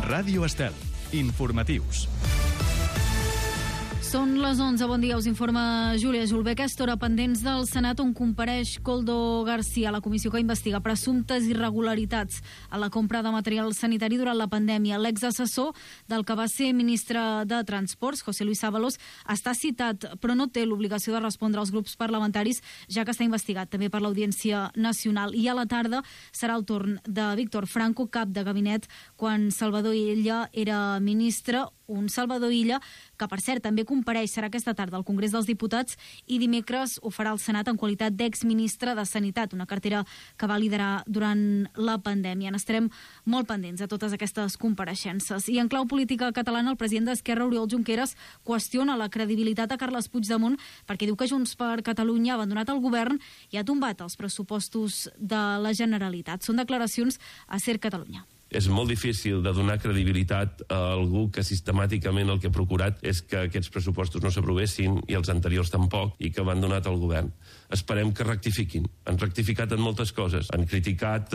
Ràdio Estel. Informatius. Són les 11, bon dia, us informa Júlia Julbé. Aquesta hora pendents del Senat on compareix Koldo García, la comissió que investiga presumptes irregularitats a la compra de material sanitari durant la pandèmia. L'exassessor del que va ser ministre de Transports, José Luis Ábalos, està citat, però no té l'obligació de respondre als grups parlamentaris, ja que està investigat també per l'Audiència Nacional. I a la tarda serà el torn de Víctor Franco, cap de gabinet, quan Salvador Illa era ministre. Un Salvador Illa que, per cert, també compareix, serà aquesta tarda al Congrés dels Diputats, i dimecres ho farà al Senat en qualitat d'exministre de Sanitat, una cartera que va liderar durant la pandèmia. N'estarem molt pendents de totes aquestes compareixences. I en clau política catalana, el president d'Esquerra, Oriol Junqueras, qüestiona la credibilitat a Carles Puigdemont perquè diu que Junts per Catalunya ha abandonat el govern i ha tombat els pressupostos de la Generalitat. Són declaracions a Ser Catalunya. És molt difícil de donar credibilitat a algú que sistemàticament el que ha procurat és que aquests pressupostos no s'aprovessin i els anteriors tampoc, i que han donat al govern. Esperem que rectifiquin. Han rectificat en moltes coses. Han criticat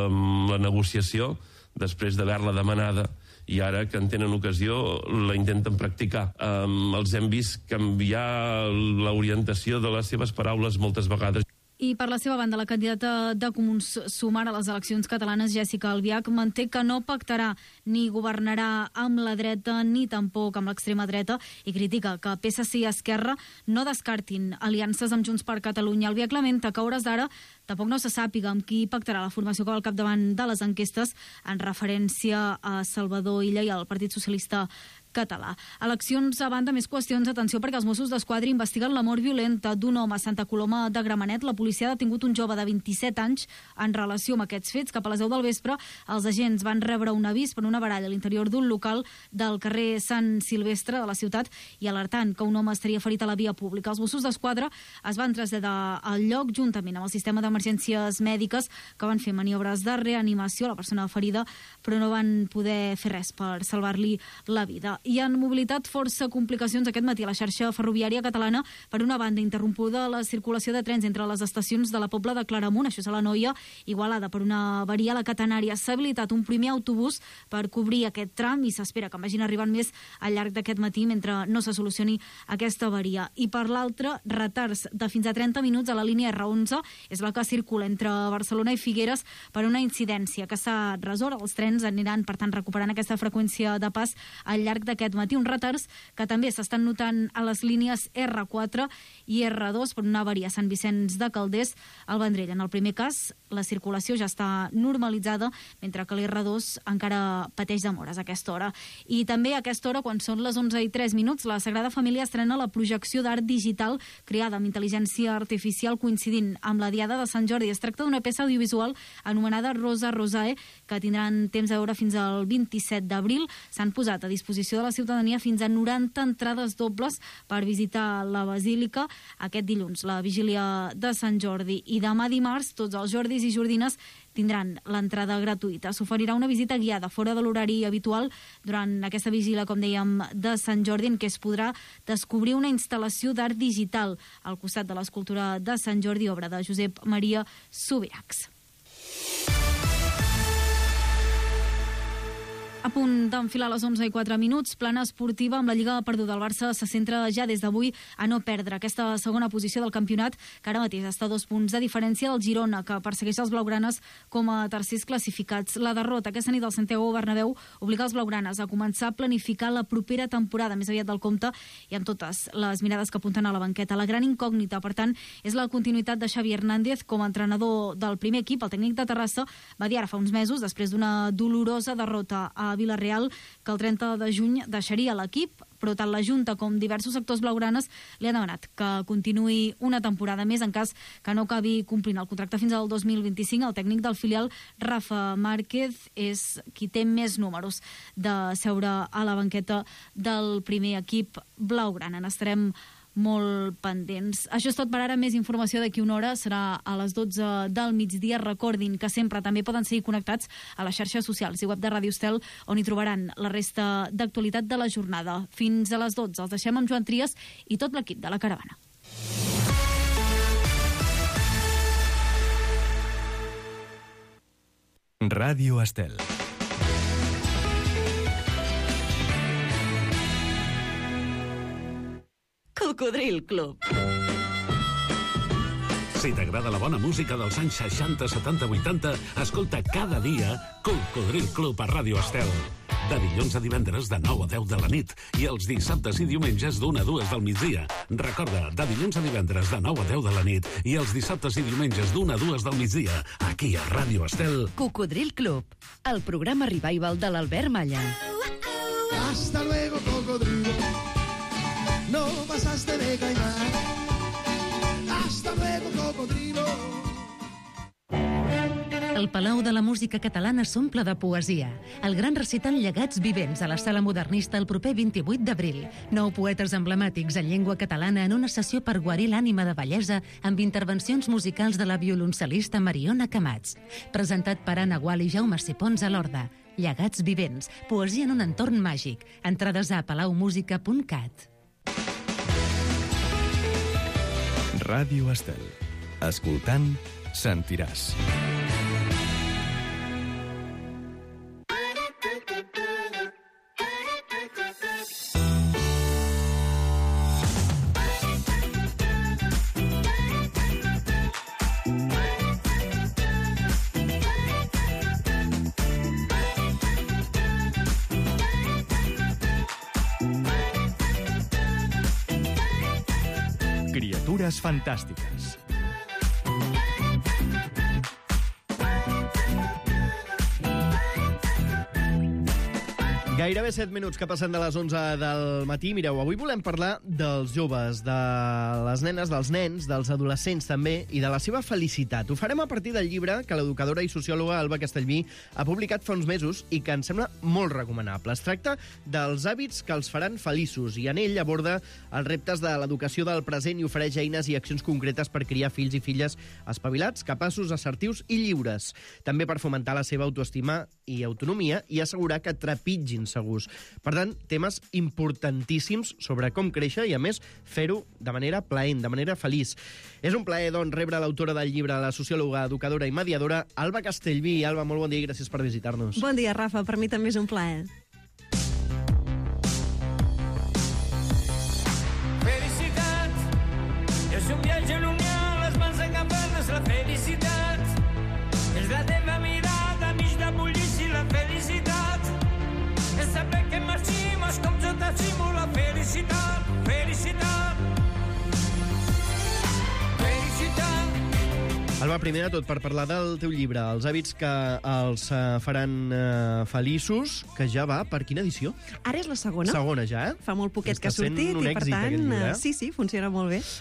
la negociació després d'haver-la demanada, i ara que en tenen ocasió la intenten practicar. Els hem vist canviar l'orientació de les seves paraules moltes vegades. I per la seva banda, la candidata de Comuns Sumar a les eleccions catalanes, Jessica Albiach, manté que no pactarà ni governarà amb la dreta ni tampoc amb l'extrema dreta, i critica que PSC i Esquerra no descartin aliances amb Junts per Catalunya. Albiach lamenta que a hores d'ara tampoc no se sàpiga amb qui pactarà la formació que va al capdavant de les enquestes, en referència a Salvador Illa i al Partit Socialista Català. Eleccions a banda, més qüestions. Atenció, perquè els Mossos d'Esquadra investiguen la mort violenta d'un home a Santa Coloma de Gramenet. La policia ha detingut un jove de 27 anys en relació amb aquests fets. Cap a les 10 del vespre, els agents van rebre un avís per una baralla a l'interior d'un local del carrer Sant Silvestre de la ciutat i alertant que un home estaria ferit a la via pública. Els Mossos d'Esquadra es van traslladar al lloc juntament amb el sistema d'emergències mèdiques, que van fer maniobres de reanimació a la persona ferida, però no van poder fer res per salvar-li la vida. I en mobilitat, força complicacions aquest matí a la xarxa ferroviària catalana. Per una banda, interrompuda la circulació de trens entre les estacions de la Pobla de Claramunt, això és a l'Anoia, Igualada, per una avaria a la catenària. S'ha habilitat un primer autobús per cobrir aquest tram i s'espera que vagin arribant més al llarg d'aquest matí mentre no se solucioni aquesta avaria. I per l'altra, retards de fins a 30 minuts a la línia R11, és la que circula entre Barcelona i Figueres per una incidència que s'ha resolt. Els trens aniran, per tant, recuperant aquesta freqüència de pas al llarg d'aquest matí. Uns retards que també s'estan notant a les línies R4 i R2 per una avaria a Sant Vicenç de Calders al Vendrell. En el primer cas, la circulació ja està normalitzada, mentre que l'R2 encara pateix demores a aquesta hora. I també a aquesta hora, quan són les 11:03, la Sagrada Família estrena la projecció d'art digital creada amb intel·ligència artificial coincidint amb la Diada de Sant Jordi. Es tracta d'una peça audiovisual anomenada Rosa Rosae, que tindran temps de veure fins al 27 d'abril. S'han posat a disposició de la ciutadania fins a 90 entrades dobles per visitar la Basílica aquest dilluns, la vigília de Sant Jordi, i demà dimarts tots els Jordis i Jordines tindran l'entrada gratuïta. S'oferirà una visita guiada fora de l'horari habitual durant aquesta vigília, com dèiem, de Sant Jordi, en què es podrà descobrir una instal·lació d'art digital al costat de l'escultura de Sant Jordi, obra de Josep Maria Subirachs. A punt d'enfilar les 11:04, plana esportiva amb la Lliga perduda. El Barça se centra ja des d'avui a no perdre aquesta segona posició del campionat, que ara mateix està a 2 punts de diferència del Girona, que persegueix els blaugranes com a tercers classificats. La derrota aquesta nit del Santiago Bernabéu obliga els blaugranes a començar a planificar la propera temporada més aviat del compte, i amb totes les mirades que apunten a la banqueta. La gran incògnita, per tant, és la continuïtat de Xavi Hernández com a entrenador del primer equip. El tècnic de Terrassa va dir ara fa uns mesos, després d'una dolorosa derrota a Villarreal, que el 30 de juny deixaria l'equip, però tant la Junta com diversos sectors blaugranes li han demanat que continuï una temporada més en cas que no acabi complint el contracte fins al 2025. El tècnic del filial, Rafa Márquez, és qui té més números de seure a la banqueta del primer equip blaugrana. N'estarem molt pendents. Això és tot per ara. Més informació d'aquí una hora, serà a les 12 del migdia. Recordin que sempre també poden seguir connectats a les xarxes socials i web de Ràdio Estel, on hi trobaran la resta d'actualitat de la jornada. Fins a les 12. Els deixem amb Joan Trias i tot l'equip de La Caravana. Ràdio Estel. Cocodril Club. Si t'agrada la bona música dels anys 60, 70, 80, escolta cada dia Cocodril Club a Ràdio Estel. De dilluns a divendres de 9 a 10 de la nit i els dissabtes i diumenges d'1 a 2 del migdia. Recorda, de dilluns a divendres de 9 a 10 de la nit i els dissabtes i diumenges d'1 a 2 del migdia, aquí a Ràdio Estel. Cocodril Club, el programa revival de l'Albert Malla. Hasta luego, cocodrilo. No pasaste de caimán. Hasta luego, cocodrilo. El Palau de la Música Catalana s'omple de poesia. El gran recital Llegats Vivents a la Sala Modernista el proper 28 d'abril. 9 poetes emblemàtics en llengua catalana en una sessió per guarir l'ànima de bellesa amb intervencions musicals de la violoncel·lista Mariona Camats. Presentat per Anna Gual i Jaume Sipons a l'Horda. Llegats Vivents, poesia en un entorn màgic. Entrades a palaumusica.cat. Ràdio Estel. Escoltant, sentiràs. Criatures fantàstiques. Gairebé 7 minuts que passen de les 11 del matí. Mireu, avui volem parlar dels joves, de les nenes, dels nens, dels adolescents també, i de la seva felicitat. Ho farem a partir del llibre que l'educadora i sociòloga Alba Castellví ha publicat fa uns mesos i que ens sembla molt recomanable. Es tracta dels hàbits que els faran feliços i en ell aborda els reptes de l'educació del present i ofereix eines i accions concretes per criar fills i filles espavilats, capaços, assertius i lliures. També per fomentar la seva autoestima i autonomia i assegurar que trepitgin segurs. Per tant, temes importantíssims sobre com créixer i, a més, fer-ho de manera plaent, de manera feliç. És un plaer, doncs, rebre l'autora del llibre, la sociòloga, educadora i mediadora, Alba Castellví. Alba, molt bon dia i gràcies per visitar-nos. Bon dia, Rafa. Per mi també és un plaer. Felicitat és un viatge en unió, les mans encampades, la felicitat és la teva mirada, mig de bullici, la felicitat és saber que marximos com jo t'estimo, la felicitat, felicitat, felicitat. Alba, primer de tot, per parlar del teu llibre, els hàbits que els faran feliços, que ja va per quina edició? Ara és la segona. Segona ja, eh? Fa molt poquet que ha Està sent sortit un i, per èxit, aquest tant, llibre, eh? sí, funciona molt bé.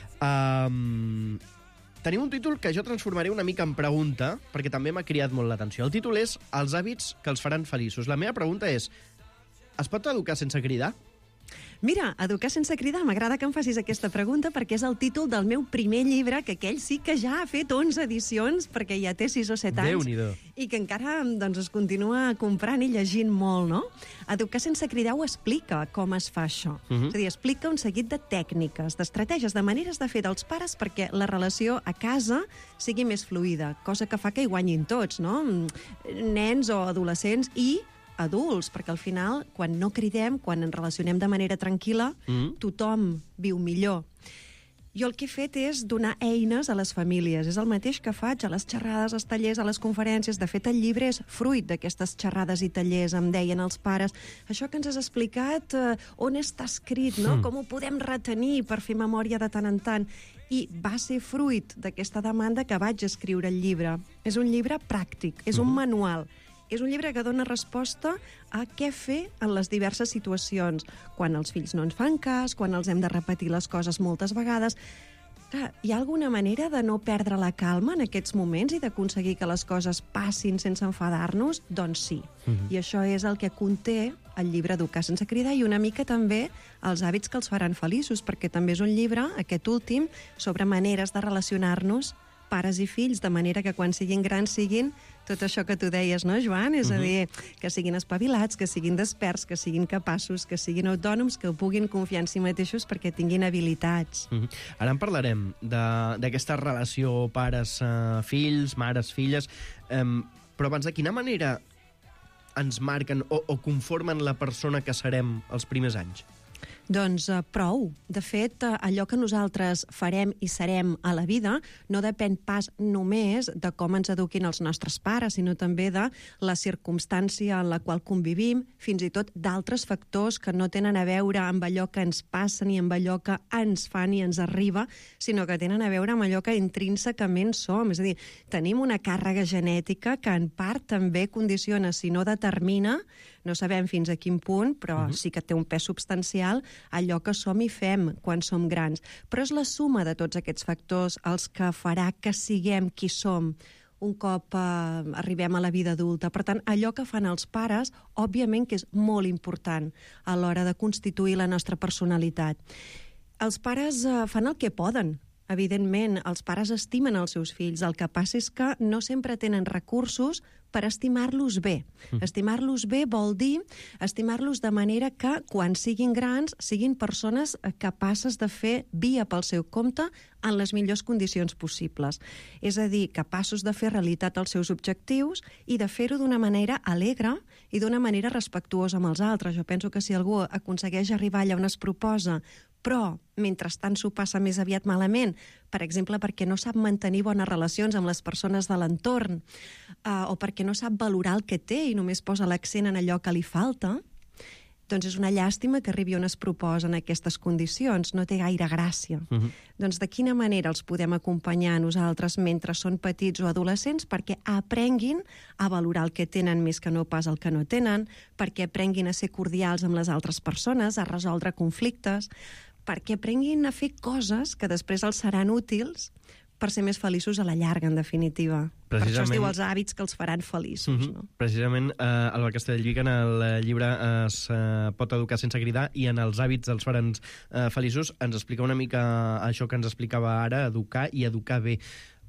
Tenim un títol que jo transformaré una mica en pregunta, perquè també m'ha cridat molt l'atenció. El títol és Els hàbits que els faran feliços. La meva pregunta és, es pot educar sense cridar? Mira, Educar sense cridar, m'agrada que em facis aquesta pregunta perquè és el títol del meu primer llibre, que aquell sí que ja ha fet 11 edicions, perquè ja té 6 o 7 anys. Déu-n'hi-do. I que encara doncs, es continua comprant i llegint molt, no? Educar sense cridar ho explica com es fa això. És a dir, explica un seguit de tècniques, d'estratègies, de maneres de fer dels pares perquè la relació a casa sigui més fluida, cosa que fa que hi guanyin tots, no? Nens o adolescents i adults, perquè al final, quan no cridem, quan ens relacionem de manera tranquil·la, tothom viu millor. Jo el que he fet és donar eines a les famílies. És el mateix que faig a les xerrades, als tallers, a les conferències. De fet, el llibre és fruit d'aquestes xerrades i tallers, em deien els pares. Això que ens has explicat, on està escrit, no? Com ho podem retenir per fer memòria de tant en tant? I va ser fruit d'aquesta demanda que vaig escriure el llibre. És un llibre pràctic, és un manual. És un llibre que dona resposta a què fer en les diverses situacions. Quan els fills no ens fan cas, quan els hem de repetir les coses moltes vegades. Clar, hi ha alguna manera de no perdre la calma en aquests moments i d'aconseguir que les coses passin sense enfadar-nos? Doncs sí. I això és el que conté el llibre Educar sense cridar i una mica també els hàbits que els faran feliços, perquè també és un llibre, aquest últim, sobre maneres de relacionar-nos pares i fills, de manera que quan siguin grans siguin tot això que tu deies, no, Joan? És a dir, que siguin espavilats, que siguin desperts, que siguin capaços, que siguin autònoms, que puguin confiar en si mateixos perquè tinguin habilitats. Ara en parlarem d'aquesta relació pares-fills, mares-filles, però abans, de quina manera ens marquen o conformen la persona que serem els primers anys? Doncs prou. De fet, allò que nosaltres farem i serem a la vida no depèn pas només de com ens eduquin els nostres pares, sinó també de la circumstància en la qual convivim, fins i tot d'altres factors que no tenen a veure amb allò que ens passa ni amb allò que ens fa ni ens arriba, sinó que tenen a veure amb allò que intrínsecament som. És a dir, tenim una càrrega genètica que en part també condiciona, si no determina, no sabem fins a quin punt, però sí que té un pes substancial, allò que som i fem quan som grans. Però és la suma de tots aquests factors els que farà que siguem qui som un cop arribem a la vida adulta. Per tant, allò que fan els pares, òbviament que és molt important a l'hora de constituir la nostra personalitat. Els pares fan el que poden. Evidentment, els pares estimen els seus fills. El que passa és que no sempre tenen recursos per estimar-los bé. Estimar-los bé vol dir estimar-los de manera que, quan siguin grans, siguin persones capaces de fer via pel seu compte en les millors condicions possibles. És a dir, capaços de fer realitat els seus objectius i de fer-ho d'una manera alegre i d'una manera respectuosa amb els altres. Jo penso que si algú aconsegueix arribar allà on es proposa, però mentrestant s'ho passa més aviat malament, per exemple, perquè no sap mantenir bones relacions amb les persones de l'entorn, o perquè no sap valorar el que té i només posa l'accent en allò que li falta, doncs és una llàstima que arribi on es proposa en aquestes condicions. No té gaire gràcia. Doncs de quina manera els podem acompanyar a nosaltres mentre són petits o adolescents perquè aprenguin a valorar el que tenen més que no pas el que no tenen, perquè aprenguin a ser cordials amb les altres persones, a resoldre conflictes, perquè aprenguin a fer coses que després els seran útils per ser més feliços a la llarga, en definitiva. Per això es diu els hàbits que els faran feliços. No? Precisament, Alba Castellvic, en el llibre es pot educar sense cridar i en els hàbits els faran feliços ens explica una mica això que ens explicava ara, educar i educar bé.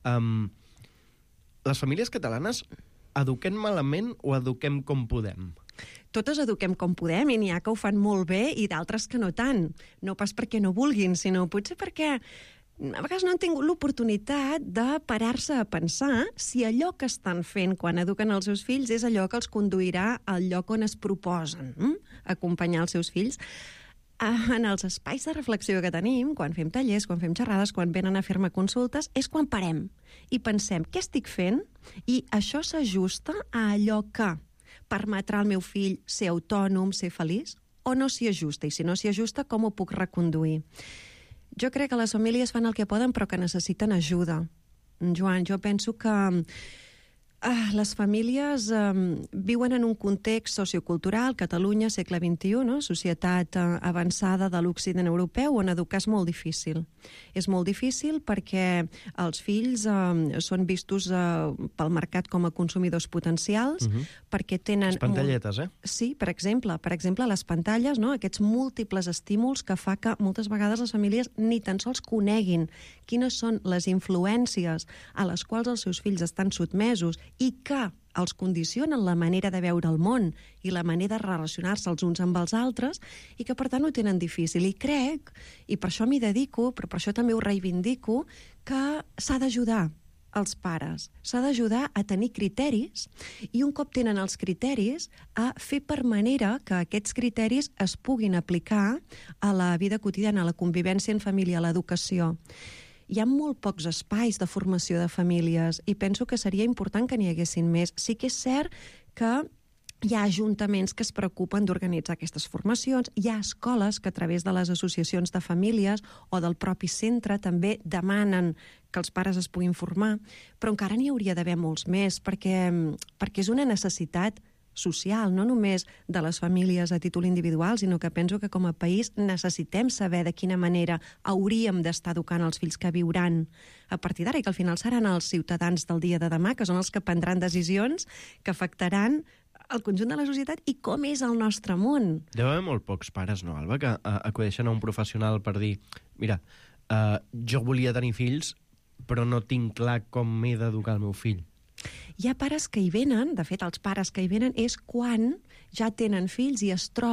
Les famílies catalanes eduquem malament o eduquem com podem? Totes eduquem com podem i n'hi ha que ho fan molt bé i d'altres que no tant. No pas perquè no vulguin, sinó potser perquè a vegades no han tingut l'oportunitat de parar-se a pensar si allò que estan fent quan eduquen els seus fills és allò que els conduirà al lloc on es proposen acompanyar els seus fills. En els espais de reflexió que tenim, quan fem tallers, quan fem xerrades, quan venen a fer-me consultes, és quan parem i pensem què estic fent i això s'ajusta a allò que permetrà al meu fill ser autònom, ser feliç, o no s'hi ajusta? I si no s'hi ajusta, com ho puc reconduir? Jo crec que les famílies fan el que poden, però que necessiten ajuda. Joan, jo penso que les famílies viuen en un context sociocultural, Catalunya, segle XXI, no? Societat avançada de l'Occident europeu, on educar és molt difícil. És molt difícil perquè els fills són vistos pel mercat com a consumidors potencials, perquè tenen... Les pantalletes, Sí, per exemple, les pantalles, no? Aquests múltiples estímuls que fa que moltes vegades les famílies ni tan sols coneguin quines són les influències a les quals els seus fills estan sotmesos i que els condicionen la manera de veure el món i la manera de relacionar-se els uns amb els altres i que, per tant, ho tenen difícil. I crec, i per això m'hi dedico, però per això també ho reivindico, que s'ha d'ajudar els pares. S'ha d'ajudar a tenir criteris i un cop tenen els criteris a fer per manera que aquests criteris es puguin aplicar a la vida quotidiana, a la convivència en família, a l'educació. Hi ha molt pocs espais de formació de famílies i penso que seria important que n'hi haguessin més. Sí que és cert que hi ha ajuntaments que es preocupen d'organitzar aquestes formacions, hi ha escoles que a través de les associacions de famílies o del propi centre també demanen que els pares es puguin formar, però encara n'hi hauria d'haver molts més perquè és una necessitat social, no només de les famílies a títol individual, sinó que penso que com a país necessitem saber de quina manera hauríem d'estar educant els fills que viuran a partir d'ara i que al final seran els ciutadans del dia de demà, que són els que prendran decisions que afectaran el conjunt de la societat i com és el nostre món. Deu haver molt pocs pares, no, Alba, que acudeixen a un professional per dir mira, jo volia tenir fills, però no tinc clar com m'he d'educar el meu fill. Hi ha pares que hi venen, de fet, els pares que hi venen és quan ja tenen fills i es troben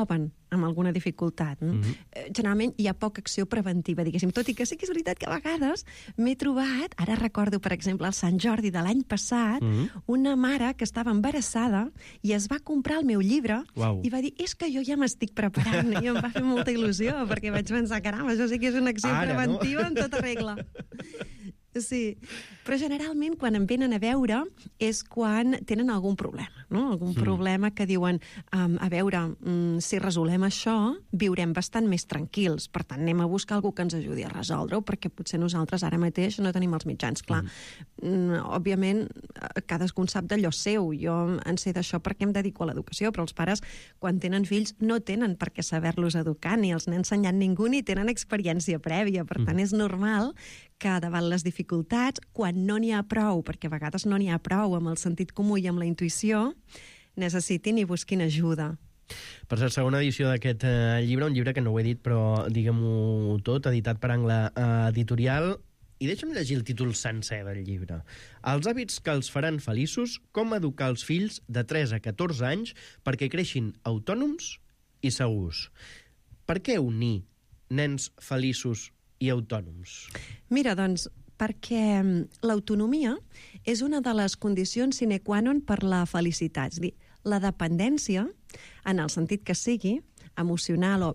amb alguna dificultat. Generalment hi ha poca acció preventiva, diguéssim, tot i que sí que és veritat que a vegades m'he trobat, ara recordo, per exemple, el Sant Jordi de l'any passat, una mare que estava embarassada i es va comprar el meu llibre i va dir, és que jo ja m'estic preparant, i em va fer molta il·lusió, perquè vaig pensar, caram, això sí que és una acció preventiva en tota regla. Sí, però generalment quan em venen a veure és quan tenen algun problema, no? Algun problema que diuen, a veure, si resolem això, viurem bastant més tranquils, per tant anem a buscar algú que ens ajudi a resoldre-ho, perquè potser nosaltres ara mateix no tenim els mitjans, clar. Òbviament, cadascun sap d'allò seu, jo en sé d'això perquè em dedico a l'educació, però els pares, quan tenen fills, no tenen per què saber-los educar, ni els n'ha ensenyat ningú, ni tenen experiència prèvia, per tant és normal que davant les dificultats, quan no n'hi ha prou, perquè a vegades no n'hi ha prou amb el sentit comú i amb la intuïció, necessitin i busquin ajuda. Per la segona edició d'aquest llibre, un llibre que no ho he dit, però diguem-ho tot, editat per Angle Editorial, i deixa'm llegir el títol sencer del llibre. Els hàbits que els faran feliços, com educar els fills de 3 a 14 anys perquè creixin autònoms i segurs. Per què unir nens feliços i autònoms? Mira, doncs, perquè l'autonomia és una de les condicions sine qua non per la felicitat. És a dir, la dependència, en el sentit que sigui, emocional o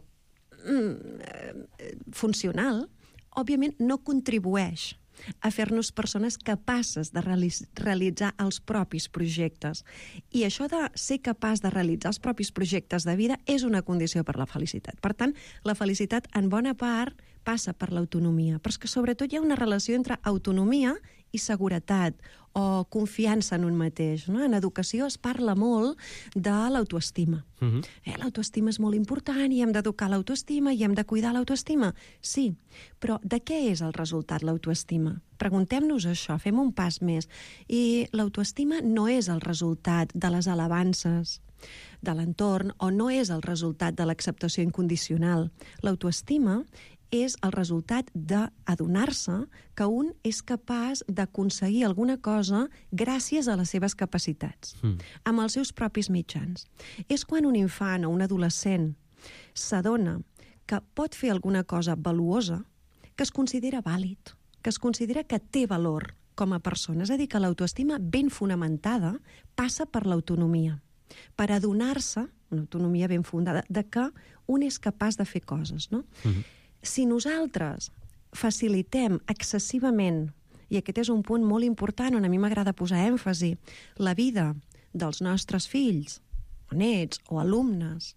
funcional, òbviament no contribueix a fer-nos persones capaces de realitzar els propis projectes. I això de ser capaç de realitzar els propis projectes de vida és una condició per la felicitat. Per tant, la felicitat, en bona part, passa per l'autonomia. Però és que sobretot hi ha una relació entre autonomia i seguretat o confiança en un mateix, no? En educació es parla molt de l'autoestima. L'autoestima és molt important i hem d'educar l'autoestima i hem de cuidar l'autoestima. Sí, però de què és el resultat l'autoestima? Preguntem-nos això, fem un pas més. I l'autoestima no és el resultat de les alabances de l'entorn o no és el resultat de l'acceptació incondicional. L'autoestima és el resultat d'adonar-se que un és capaç d'aconseguir alguna cosa gràcies a les seves capacitats, amb els seus propis mitjans. És quan un infant o un adolescent s'adona que pot fer alguna cosa valuosa, que es considera vàlid, que es considera que té valor com a persona. És a dir, que l'autoestima ben fonamentada passa per l'autonomia, per adonar-se, una autonomia ben fundada, de que un és capaç de fer coses, no? Si nosaltres facilitem excessivament, i aquest és un punt molt important on a mi m'agrada posar èmfasi, la vida dels nostres fills, o nets, o alumnes,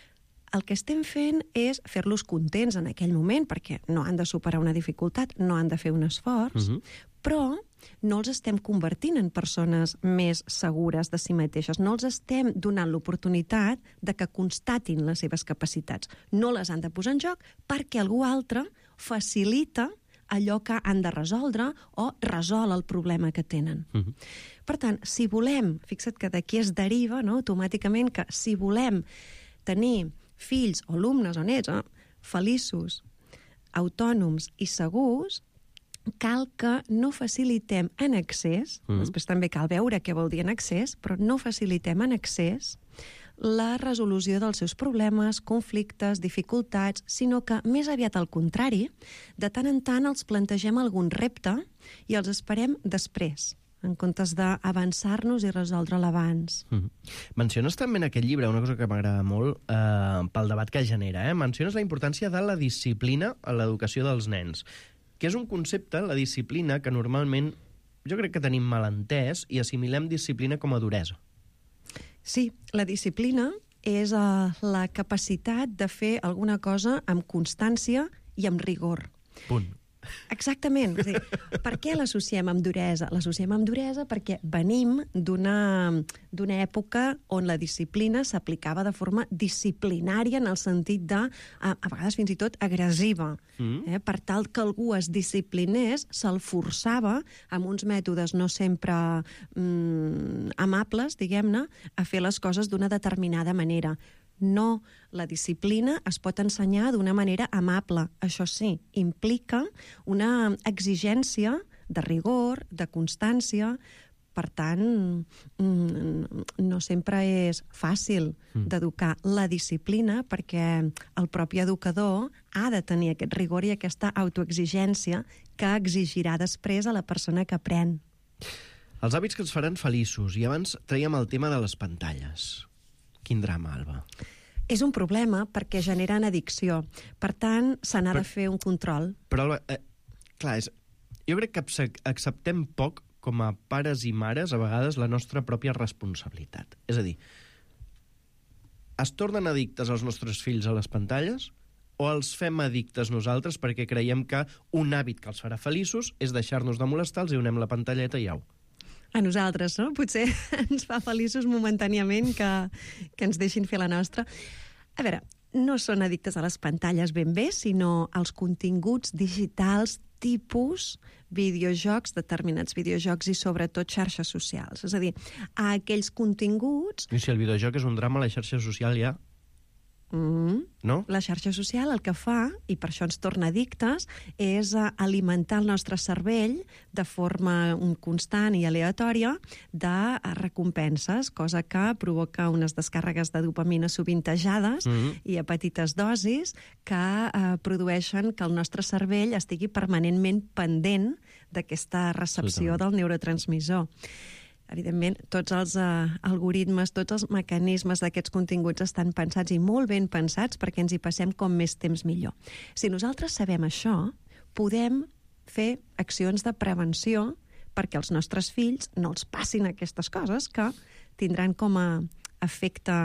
el que estem fent és fer-los contents en aquell moment, perquè no han de superar una dificultat, no han de fer un esforç, però no els estem convertint en persones més segures de si mateixes. No els estem donant l'oportunitat de que constatin les seves capacitats. No les han de posar en joc perquè algú altre facilita allò que han de resoldre o resol el problema que tenen. Per tant, si volem, fixa't que d'aquí es deriva, no, automàticament, que si volem tenir fills o alumnes o nets feliços, autònoms i segurs, cal que no facilitem en excés, després també cal veure què vol dir en excés, però no facilitem en excés la resolució dels seus problemes, conflictes, dificultats, sinó que més aviat al contrari, de tant en tant els plantegem algun repte i els esperem després, en comptes d'avançar-nos i resoldre-la abans. Menciones també en aquest llibre una cosa que m'agrada molt pel debat que genera. Menciones la importància de la disciplina a l'educació dels nens, que és un concepte, la disciplina, que normalment jo crec que tenim mal entès i assimilem disciplina com a duresa. Sí, la disciplina és la capacitat de fer alguna cosa amb constància i amb rigor. Punt. Exactament. És a dir, per què l'associem amb duresa? L'associem amb duresa perquè venim d'una època on la disciplina s'aplicava de forma disciplinària en el sentit de, a vegades fins i tot, agressiva. Per tal que algú es disciplinés, se'l forçava amb uns mètodes no sempre amables, diguem-ne, a fer les coses d'una determinada manera. No, la disciplina es pot ensenyar d'una manera amable. Això sí, implica una exigència de rigor, de constància, per tant, no sempre és fàcil d'educar la disciplina, perquè el propi educador ha de tenir aquest rigor i aquesta autoexigència que exigirà després a la persona que aprèn. Els hàbits que ens faran feliços. I abans traiem el tema de les pantalles. Quin drama, Alba. És un problema perquè generen addicció. Per tant, se n'ha de fer un control. Però, Alba, clar, jo crec que acceptem poc, com a pares i mares, a vegades, la nostra pròpia responsabilitat. És a dir, es tornen addictes els nostres fills a les pantalles o els fem addictes nosaltres perquè creiem que un hàbit que els farà feliços és deixar-nos de molestar, els hi donem la pantalleta i au. A nosaltres, no? Potser ens fa feliços momentàniament que ens deixin fer la nostra. A veure, no són addictes a les pantalles ben bé, sinó als continguts digitals tipus videojocs, determinats videojocs i sobretot xarxes socials. És a dir, a aquells continguts... I si el videojoc és un drama, la xarxa social ja... No? La xarxa social el que fa, i per això ens torna addictes, és alimentar el nostre cervell de forma constant i aleatòria de recompenses, cosa que provoca unes descàrregues de dopamina sovintejades i a petites dosis que produeixen que el nostre cervell estigui permanentment pendent d'aquesta recepció del neurotransmissor. Evidentment, tots els algoritmes, tots els mecanismes d'aquests continguts estan pensats i molt ben pensats perquè ens hi passem com més temps millor. Si nosaltres sabem això, podem fer accions de prevenció perquè els nostres fills no els passin aquestes coses que tindran com a efecte,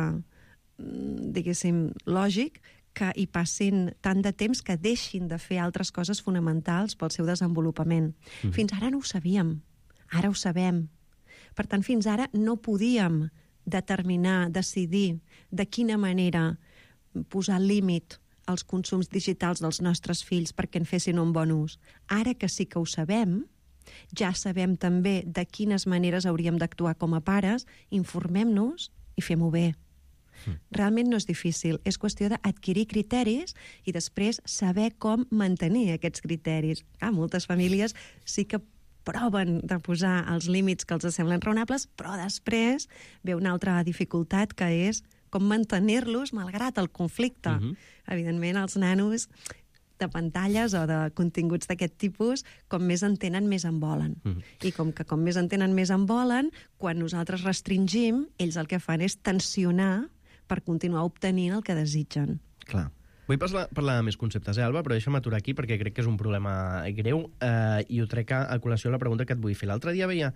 diguéssim, lògic, que hi passin tant de temps que deixin de fer altres coses fonamentals pel seu desenvolupament. Fins ara no ho sabíem, ara ho sabem. Per tant, fins ara no podíem determinar, decidir de quina manera posar límit als consums digitals dels nostres fills perquè en fessin un bon ús. Ara que sí que ho sabem, ja sabem també de quines maneres hauríem d'actuar com a pares, informem-nos i fem-ho bé. Realment no és difícil, és qüestió d'adquirir criteris i després saber com mantenir aquests criteris. Moltes famílies sí que proven de posar els límits que els semblen raonables, però després ve una altra dificultat que és com mantenir-los malgrat el conflicte. Evidentment, els nanos de pantalles o de continguts d'aquest tipus, com més en tenen, més en volen. I com més en tenen, més en volen, quan nosaltres restringim, ells el que fan és tensionar per continuar obtenint el que desitgen. Clar. Vull parlar de més conceptes, Alba, però deixa'm aturar aquí perquè crec que és un problema greu i ho trec a col·lació la pregunta que et vull fer. L'altre dia veia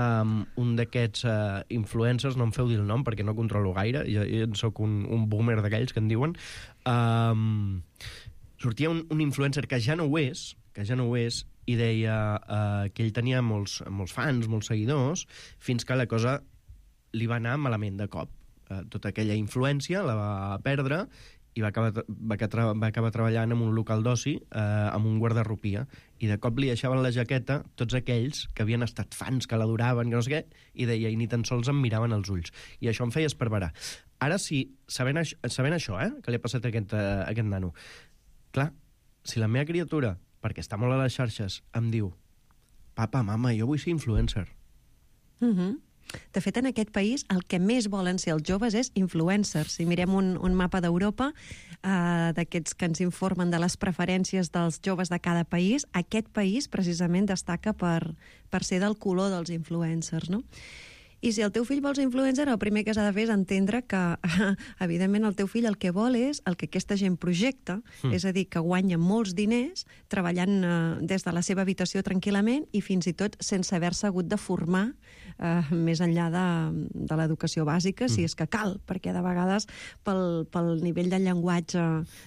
un d'aquests influencers, no em feu dir el nom perquè no controlo gaire, jo soc un boomer d'aquells que en diuen, sortia un influencer que ja no ho és, i deia que ell tenia molts fans, molts seguidors, fins que la cosa li va anar malament de cop. Tota aquella influència la va perdre i va acabar treballant en un local d'oci amb un guardarropia, i de cop li deixaven la jaqueta tots aquells que havien estat fans, que l'adoraven, que no sé què, i deia, i ni tan sols em miraven els ulls. I això em feia esparverar. Ara sí, sabent això, que li ha passat a aquest nano, clar, si la meva criatura, perquè està molt a les xarxes, em diu, papa, mama, jo vull ser influencer. De fet, en aquest país el que més volen ser els joves és influencers. Si mirem un mapa d'Europa, d'aquests que ens informen de les preferències dels joves de cada país, aquest país precisament destaca per ser del color dels influencers, no? I si el teu fill vol ser influencer, el primer que s'ha de fer és entendre que, evidentment, el teu fill el que vol és el que aquesta gent projecta, és a dir, que guanya molts diners treballant des de la seva habitació tranquil·lament i fins i tot sense haver-se hagut de formar més enllà de l'educació bàsica, si és que cal, perquè de vegades pel nivell de llenguatge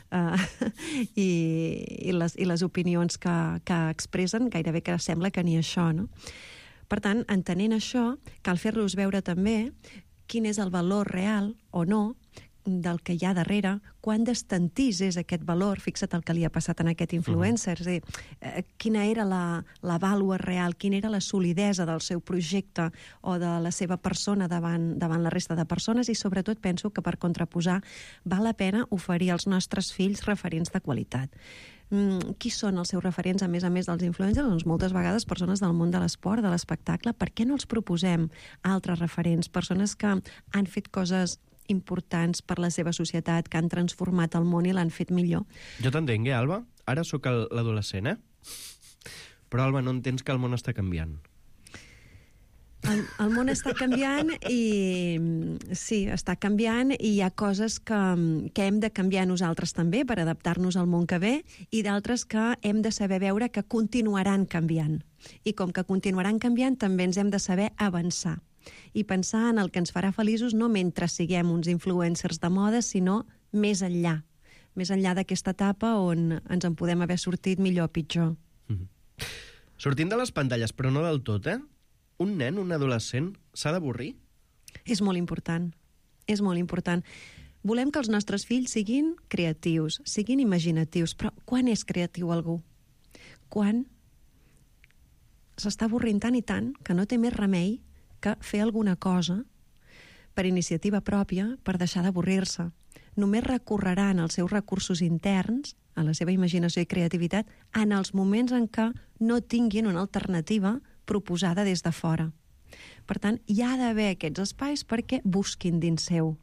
i les opinions que expressen, gairebé que sembla que ni això, no? Per tant, entenent això, cal fer-los veure també quin és el valor real o no del que hi ha darrere, quan d'estantís és aquest valor, fixa't el que li ha passat a aquest influencer, és a dir, quina era la vàlua real, quina era la solidesa del seu projecte o de la seva persona davant la resta de persones, i sobretot penso que per contraposar val la pena oferir als nostres fills referents de qualitat. Qui són els seus referents, a més dels influencers? Doncs moltes vegades persones del món de l'esport, de l'espectacle. Per què no els proposem altres referents? Persones que han fet coses importants per la seva societat, que han transformat el món i l'han fet millor. Jo t'entenc, Alba? Ara sóc l'adolescent, Però, Alba, no entens que el món està canviant. El món està canviant i... Sí, està canviant i hi ha coses que hem de canviar nosaltres també per adaptar-nos al món que ve i d'altres que hem de saber veure que continuaran canviant. I com que continuaran canviant, també ens hem de saber avançar i pensar en el que ens farà feliços no mentre siguem uns influencers de moda, sinó més enllà d'aquesta etapa on ens en podem haver sortit millor o pitjor. Sortint de les pantalles, però no del tot, un nen, un adolescent, s'ha d'avorrir? És molt important. És molt important. Volem que els nostres fills siguin creatius, siguin imaginatius, però quan és creatiu algú? Quan s'està avorrint tant i tant que no té més remei que fer alguna cosa per iniciativa pròpia per deixar d'avorrir-se. Només recorreran als seus recursos interns, a la seva imaginació i creativitat, en els moments en què no tinguin una alternativa proposada des de fora. Per tant, hi ha d'haver aquests espais perquè busquin dins seu.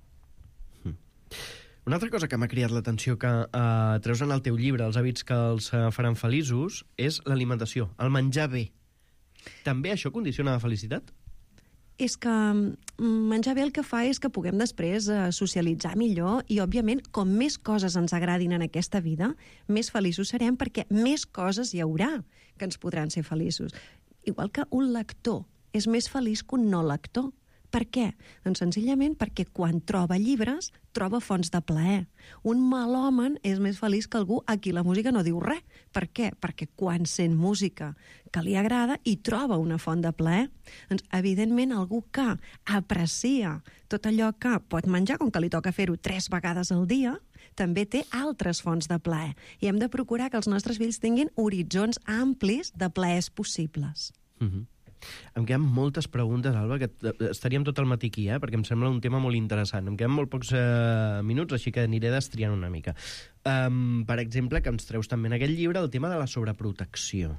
Una altra cosa que m'ha cridat l'atenció que treus en el teu llibre, Els hàbits que els faran feliços, és l'alimentació, el menjar bé. També això condiciona la felicitat? És que menjar bé el que fa és que puguem després socialitzar millor i, òbviament, com més coses ens agradin en aquesta vida, més feliços serem perquè més coses hi haurà que ens podran ser feliços. Igual que un lector és més feliç que un no lector. Per què? Doncs senzillament perquè quan troba llibres, troba fonts de plaer. Un melòman és més feliç que algú a qui la música no diu res. Per què? Perquè quan sent música que li agrada i troba una font de plaer, doncs evidentment algú que aprecia tot allò que pot menjar, com que li toca fer-ho 3 vegades al dia, també té altres fonts de plaer. I hem de procurar que els nostres fills tinguin horitzons amplis de plaers possibles. Em queden moltes preguntes, Alba, que estaríem tot el matí aquí, perquè em sembla un tema molt interessant. Em queden molt pocs minuts, així que aniré destriant una mica. Per exemple, que ens treus també en aquest llibre el tema de la sobreprotecció.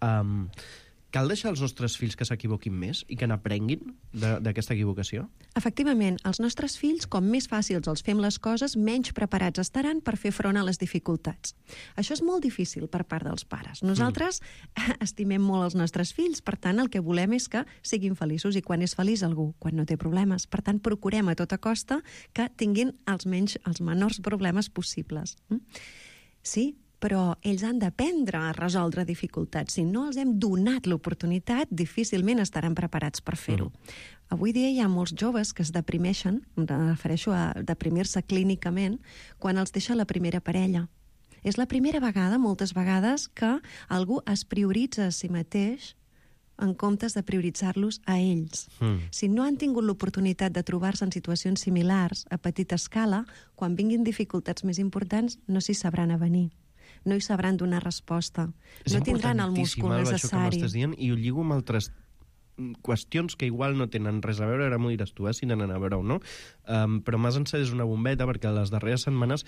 Cal deixar els nostres fills que s'equivoquin més i que n'aprenguin d'aquesta equivocació? Efectivament, els nostres fills, com més fàcils els fem les coses, menys preparats estaran per fer front a les dificultats. Això és molt difícil per part dels pares. Nosaltres estimem molt els nostres fills, per tant, el que volem és que siguin feliços. I quan és feliç algú? Quan no té problemes. Per tant, procurem a tota costa que tinguin els menors problemes possibles. Sí, però ells han d'aprendre a resoldre dificultats. Si no els hem donat l'oportunitat, difícilment estaran preparats per fer-ho. Avui dia hi ha molts joves que es deprimeixen, em refereixo a deprimir-se clínicament, quan els deixa la primera parella. És la primera vegada, moltes vegades, que algú es prioritza a si mateix en comptes de prioritzar-los a ells. Si no han tingut l'oportunitat de trobar-se en situacions similars, a petita escala, quan vinguin dificultats més importants, no s'hi sabran avenir. No hi sabran donar resposta. No tindran el múscul necessari. Això que m'estàs dient, i ho lligo amb altres qüestions que igual no tenen res a veure, ara m'ho diràs tu, si tenen a veure o no, però m'has encès una bombeta perquè les darreres setmanes,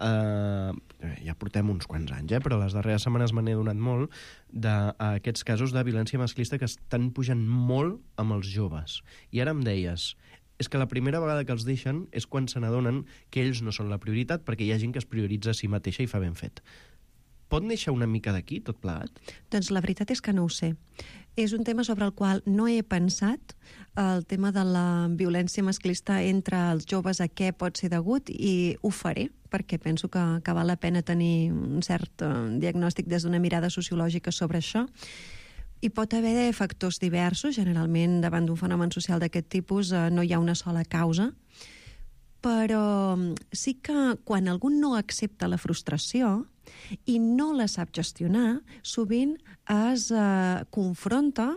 ja portem uns quants anys, però les darreres setmanes me n'he donat molt d'aquests casos de violència masclista que estan pujant molt amb els joves. I ara em deies, és que la primera vegada que els deixen és quan se n'adonen que ells no són la prioritat, perquè hi ha gent que es prioritza a si mateixa i fa ben fet. Pot néixer una mica d'aquí, tot plegat? Doncs la veritat és que no ho sé. És un tema sobre el qual no he pensat, el tema de la violència masclista entre els joves, a què pot ser degut, i ho faré, perquè penso que val la pena tenir un cert diagnòstic des d'una mirada sociològica sobre això. Hi pot haver factors diversos, generalment davant d'un fenomen social d'aquest tipus no hi ha una sola causa, però sí que quan algú no accepta la frustració i no la sap gestionar, sovint es confronta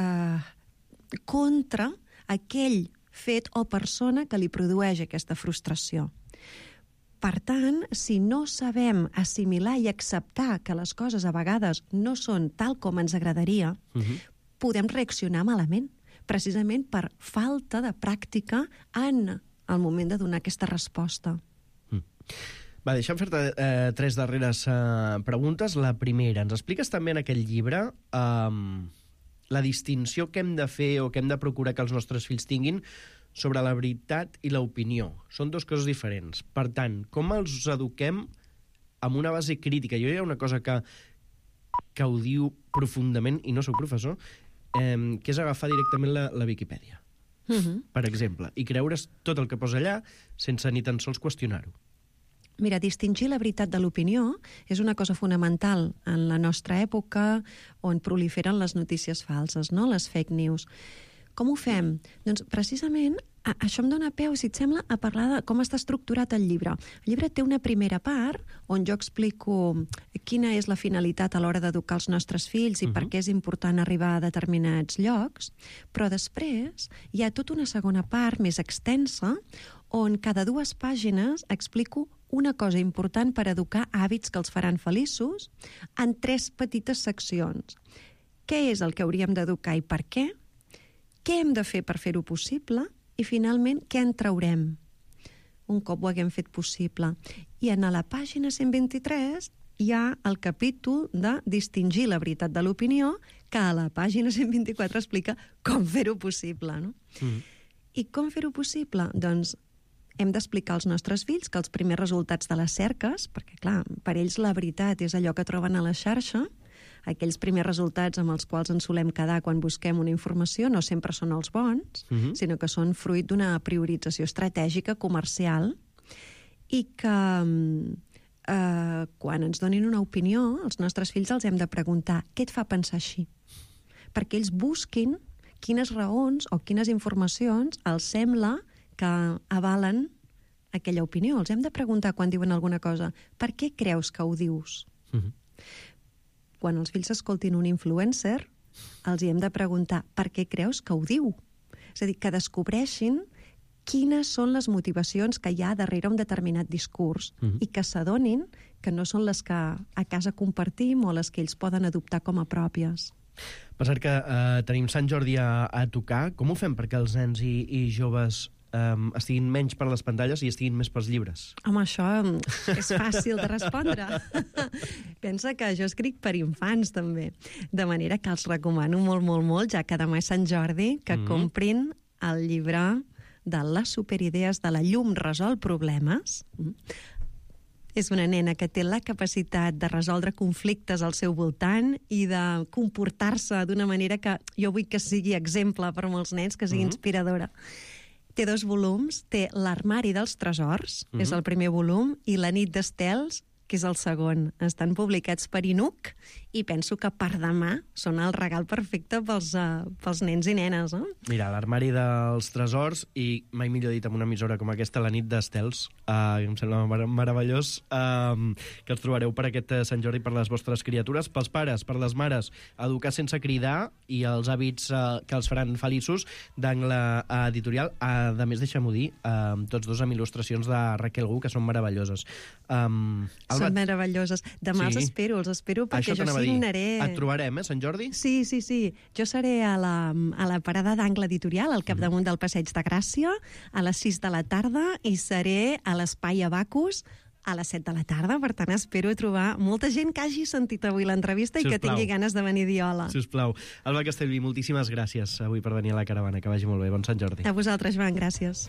contra aquell fet o persona que li produeix aquesta frustració. Per tant, si no sabem assimilar i acceptar que les coses a vegades no són tal com ens agradaria, podem reaccionar malament, precisament per falta de pràctica en el moment de donar aquesta resposta. Va, deixa'm fer-te 3 darreres preguntes. La primera, ens expliques també en aquest llibre la distinció que hem de fer o que hem de procurar que els nostres fills tinguin sobre la veritat i l'opinió. Són 2 coses diferents. Per tant, com els eduquem amb una base crítica? Jo hi ha una cosa que ho diu profundament, i no soc professor, que és agafar directament la Viquipèdia, per exemple, i creure's tot el que posa allà sense ni tan sols qüestionar-ho. Mira, distingir la veritat de l'opinió és una cosa fonamental en la nostra època on proliferen les notícies falses, no? Les fake news. Com ho fem? Doncs precisament això em dona peu, si et sembla, a parlar de com està estructurat el llibre. El llibre té una primera part on jo explico quina és la finalitat a l'hora d'educar els nostres fills i per què és important arribar a determinats llocs, però després hi ha tota una segona part més extensa on cada 2 pàgines explico una cosa important per educar hàbits que els faran feliços en 3 petites seccions. Què és el que hauríem d'educar i per què? Què hem de fer per fer-ho possible? I, finalment, què en traurem un cop ho haguem fet possible? I a la pàgina 123 hi ha el capítol de distingir la veritat de l'opinió, que a la pàgina 124 explica com fer-ho possible, no? I com fer-ho possible? Doncs hem d'explicar als nostres fills que els primers resultats de les cerques, perquè, clar, per ells la veritat és allò que troben a la xarxa, aquells primers resultats amb els quals ens solem quedar quan busquem una informació no sempre són els bons, sinó que són fruit d'una priorització estratègica comercial i que quan ens donin una opinió, els nostres fills els hem de preguntar què et fa pensar així? Perquè ells busquin quines raons o quines informacions els sembla que avalen aquella opinió. Els hem de preguntar quan diuen alguna cosa, per què creus que ho dius? Quan els fills escoltin un influencer, els hi hem de preguntar per què creus que ho diu? És a dir, que descobreixin quines són les motivacions que hi ha darrere un determinat discurs i que s'adonin que no són les que a casa compartim o les que ells poden adoptar com a pròpies. Per cert que tenim Sant Jordi a tocar. Com ho fem perquè els nens i joves estiguin menys per les pantalles i estiguin més pels llibres? Home, això és fàcil de respondre. Pensa que jo escric per infants, també. De manera que els recomano molt, molt, molt, ja que demà és Sant Jordi, que comprin el llibre de les superidees de la llum resol problemes. És una nena que té la capacitat de resoldre conflictes al seu voltant i de comportar-se d'una manera que jo vull que sigui exemple per molts nens, que sigui inspiradora. Té 2 volums, té L'armari dels tresors, és el primer volum, i La nit d'estels, que és el segon. Estan publicats per Inuc i penso que per demà són el regal perfecte pels nens i nenes. Mira, L'armari dels tresors i, mai millor dit, amb una emissora com aquesta, La nit d'estels, em sembla meravellós, que els trobareu per aquest Sant Jordi per les vostres criatures. Pels pares, per les mares, Educar sense cridar i els hàbits que els faran feliços, d'Angle Editorial. A més, deixa'm-ho dir, tots 2 amb il·lustracions de Raquel Gu, que són meravelloses. Són meravelloses. Demà els espero perquè jo signaré... Et trobarem, Sant Jordi? Sí. Jo seré a la parada d'Angle Editorial, al capdamunt del Passeig de Gràcia, a les 6 de la tarda, i seré a l'Espai Abacus a les 7 de la tarda. Per tant, espero trobar molta gent que hagi sentit avui l'entrevista i que tingui ganes de venir a dir hola. Sisplau. Alba Castellví, moltíssimes gràcies avui per venir a la caravana. Que vagi molt bé. Bon Sant Jordi. A vosaltres, Joan, gràcies.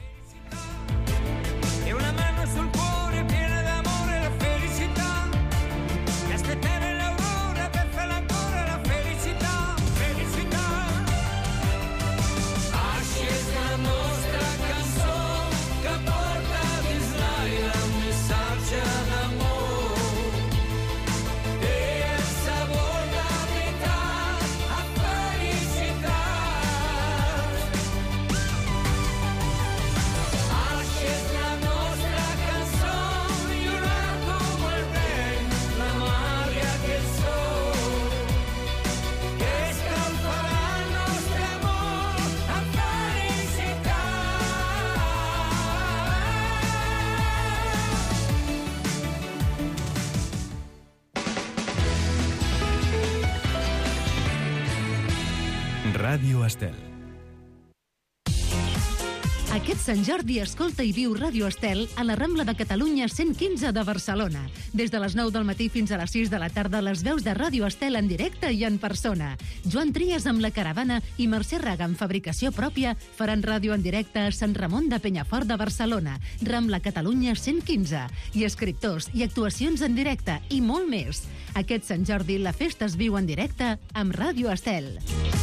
Ràdio Estel. Aquest Sant Jordi escolta i viu Ràdio Estel a la Rambla de Catalunya 115 de Barcelona. Des de les 9 del matí fins a les 6 de la tarda, les veus de Ràdio Estel en directe i en persona. Joan Trias amb La Caravana i Mercè Raga amb fabricació pròpia faran ràdio en directe a Sant Ramon de Penyafort de Barcelona, Rambla Catalunya 115. I escriptors i actuacions en directe i molt més. Aquest Sant Jordi la festa es viu en directe amb Ràdio Estel.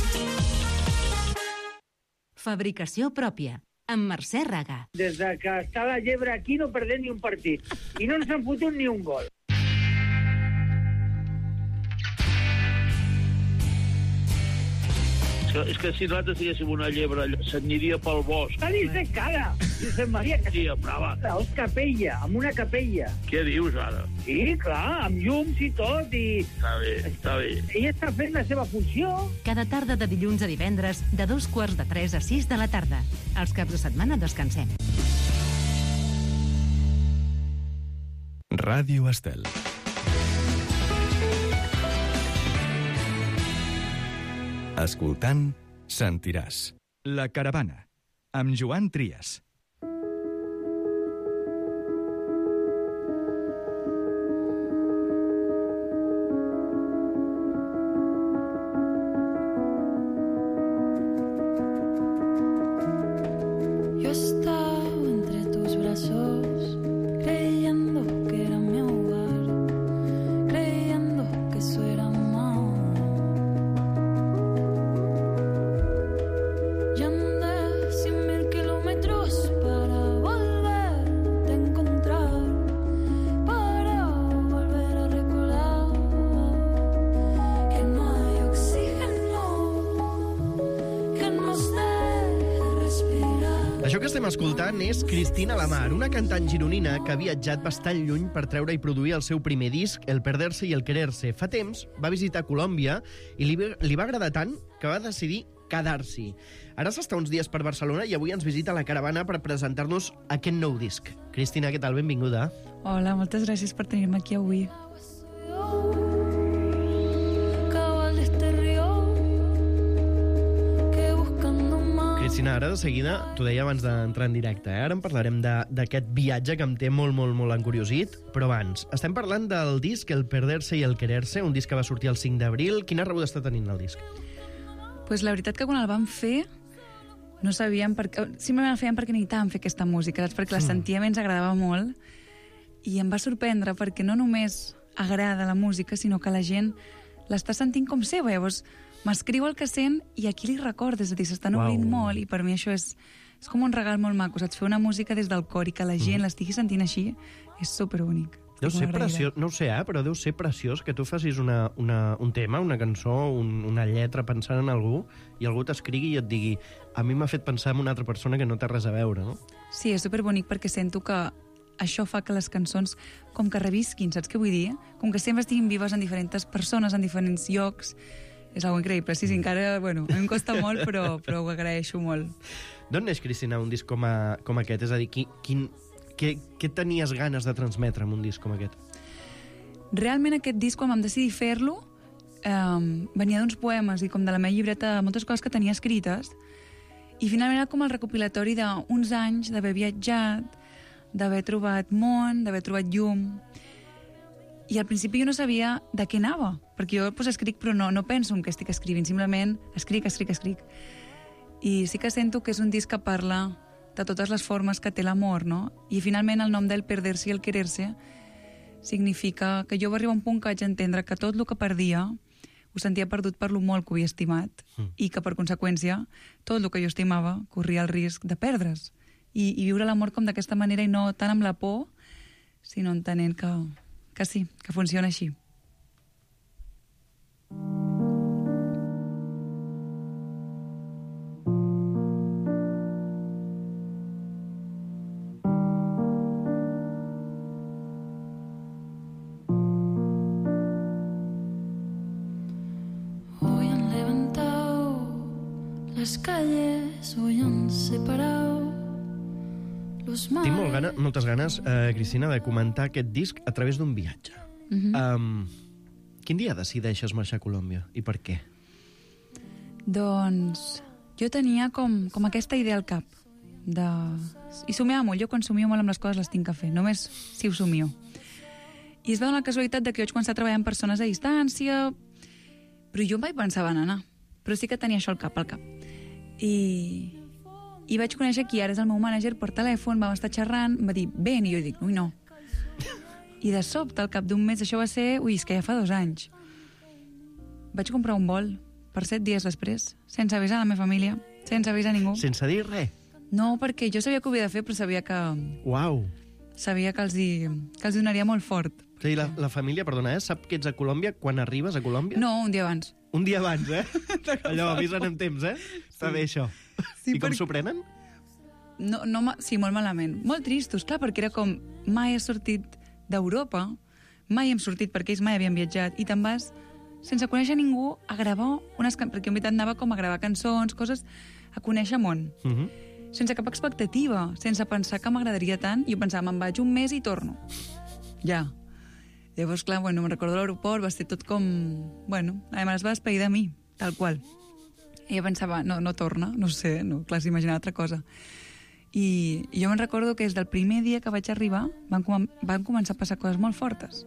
Fabricació pròpia, amb Mercè Raga. Des de que està la llebre aquí no perdem ni un partit. I no ens han fotut ni un gol. És que si nosaltres diguéssim una llebre, s'aniria pel bosc. Està dins de cara, Josep Maria. Sí, brava. És capella, amb una capella. Què dius, ara? Sí, clar, amb llums i tot, i... Està bé, està bé. Ella està fent la seva funció. Cada tarda de dilluns a divendres, de 2:45 a 6 de la tarda. Els caps de setmana descansem. Ràdio Estel. Escoltant, sentiràs. La Caravana, amb Joan Trias. Yo estaba entre tus brazos, creyendo que era mi hogar, creyendo que eso era amor. Ya andé 100.000 kilómetros para volverte a encontrar, para volver a recordar que no hay oxígeno que nos deje respirar. Això que estem escoltant és Cristina Lamar, una cantant gironina que ha viatjat bastant lluny per treure i produir el seu primer disc, El perderse y el quererse. Fa temps va visitar Colòmbia i li va agradar tant que va decidir quedar-s'hi. Ara s'està uns dies per Barcelona i avui ens visita La Caravana per presentar-nos aquest nou disc. Cristina, què tal? Benvinguda. Hola, moltes gràcies per tenir-me aquí avui. Cabal de este río que buscando más. Cristina, ara de seguida, t'ho deia abans d'entrar en directe, ara en parlarem d'aquest viatge que em té molt encuriosit, però abans, estem parlant del disc El perderse y el quererse, un disc que va sortir el 5 d'abril. Quina rebuda està tenint el disc? Pues la veritat que quan el vam fer no sabíem simplement el fèiem perquè necessitàvem fer aquesta música, saps? Perquè la sentíem i ens agradava molt i em va sorprendre perquè no només agrada la música, sinó que la gent l'està sentint com seva. Llavors m'escriu el que sent i aquí li recorda, és a dir, s'estan obrint molt i per mi això és com un regal molt maco, saps? Fer una música des del cor i que la gent l'estigui sentint així és superbonic. Deu ser preciós, no ho sé, però deu ser preciós que tu facis un tema, una cançó, una lletra pensant en algú i algú t'escrigui i et digui a mi m'ha fet pensar en una altra persona que no té res a veure, no? Sí, és superbonic perquè sento que això fa que les cançons com que revisquin, saps què vull dir? Com que sempre estiguin vives en diferents persones, en diferents llocs. És algo increïble. Sí, encara, bueno, a mi em costa molt, però ho agraeixo molt. D'on neix, Cristina, un disc com aquest? És a dir, què tenies ganes de transmetre amb un disc com aquest? Realment aquest disc, quan vam decidir fer-lo, venia d'uns poemes i com de la meva llibreta de moltes coses que tenia escrites, i finalment era com el recopilatori d'uns anys d'haver viatjat, d'haver trobat món, d'haver trobat llum. I al principi jo no sabia de què anava, perquè jo escric però no penso en què estic escrivint, simplement escric. I sí que sento que és un disc que parla de totes les formes que té l'amor, no? I finalment el nom del perderse i el quererse significa que jo va arribar a un punt que vaig entendre que tot el que perdia ho sentia perdut per lo molt que ho havia estimat i que, per conseqüència, tot el que jo estimava corria el risc de perdre's. I viure l'amor com d'aquesta manera i no tant amb la por, sinó entenent que sí, que funciona així. Las calles hoy han separado los mares. Tinc moltes ganes, Cristina, de comentar aquest disc a través d'un viatge. Quin dia decideixes marxar a Colòmbia i per què? Doncs jo tenia com aquesta idea al cap. I somiava molt. Jo quan somio molt amb les coses les tinc a fer, només si ho somio. I es va donar la casualitat de que jo vaig començar a treballar amb persones a distància, però jo mai pensava en anar. Però sí que tenia això al cap. I vaig conèixer qui ara és el meu mànager per telèfon, vam estar xerrant, em va dir, ven, i jo dic, ui, no. I de sobte, al cap d'un mes, això va ser, és que ja fa 2 anys. Vaig comprar un vol per 7 dies després, sense avisar la meva família, sense avisar ningú. Sense dir res? No, perquè jo sabia que ho havia de fer, però sabia que... Uau! Sabia que els donaria molt fort. És a dir, la família, perdona, sap que ets a Colòmbia quan arribes a Colòmbia? No, un dia abans. Un dia abans, Allò, avisen amb temps, Està bé, això. Sí, I com s'ho prenen? Sí, molt malament. Molt tristos, clar, perquè era com mai he sortit d'Europa, mai hem sortit perquè ells mai havien viatjat, i te'n vas sense conèixer ningú a gravar perquè en veritat anava com a gravar cançons, coses, a conèixer món. Sense cap expectativa, sense pensar que m'agradaria tant. Jo pensava, me'n vaig un mes i torno. Ja. Llavors, clar, me'n recordo l'aeroport, va ser tot com... a més, es va despedir de mi, tal qual. I jo pensava, no torna, no sé, clar, s'imaginava altra cosa. I jo me'n recordo que des del primer dia que vaig arribar van començar a passar coses molt fortes.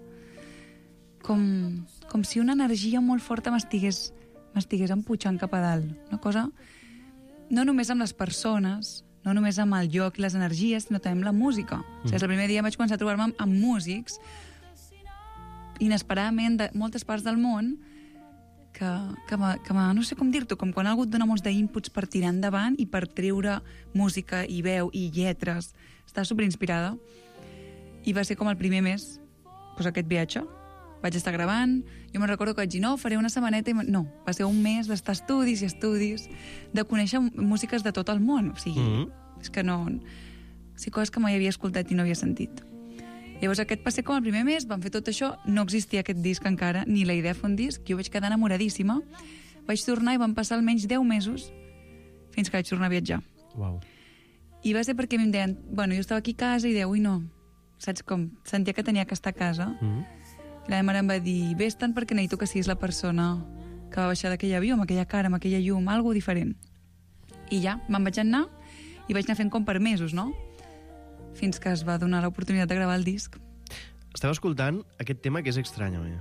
Com si una energia molt forta m'estigués empujant cap a dalt. Una cosa, no només amb les persones, no només amb el lloc i les energies, sinó també amb la música. O sigui, el primer dia vaig començar a trobar-me amb músics inesperadament de moltes parts del món que no sé com dir-t'ho, com quan algú et dona molts d'inputs per tirar endavant i per treure música i veu i lletres. Estava superinspirada. I va ser com el primer mes, aquest viatge. Vaig estar gravant, jo me'n recordo que vaig dir, no, faré una setmaneta, i no, va ser un mes d'estar estudis i estudis, de conèixer músiques de tot el món. O sigui, és que no... O sigui, coses que mai havia escoltat i no havia sentit. Llavors aquest va ser com el primer mes, vam fer tot això, no existia aquest disc encara, ni la idea de fer un disc, jo vaig quedar enamoradíssima, vaig tornar i van passar almenys 10 mesos fins que vaig tornar a viatjar. Uau. I va ser perquè em deien, jo estava aquí a casa i deia, ui, no, saps com? Sentia que tenia que estar a casa. I la meva mare em va dir, vés tant perquè necessito que siguis la persona que va baixar d'aquell avió, amb aquella cara, amb aquella llum, algo diferent. I ja, me'n vaig anar i vaig anar fent com per mesos, no? Fins que es va donar l'oportunitat de gravar el disc. Esteu escoltant aquest tema que és estrany, oi?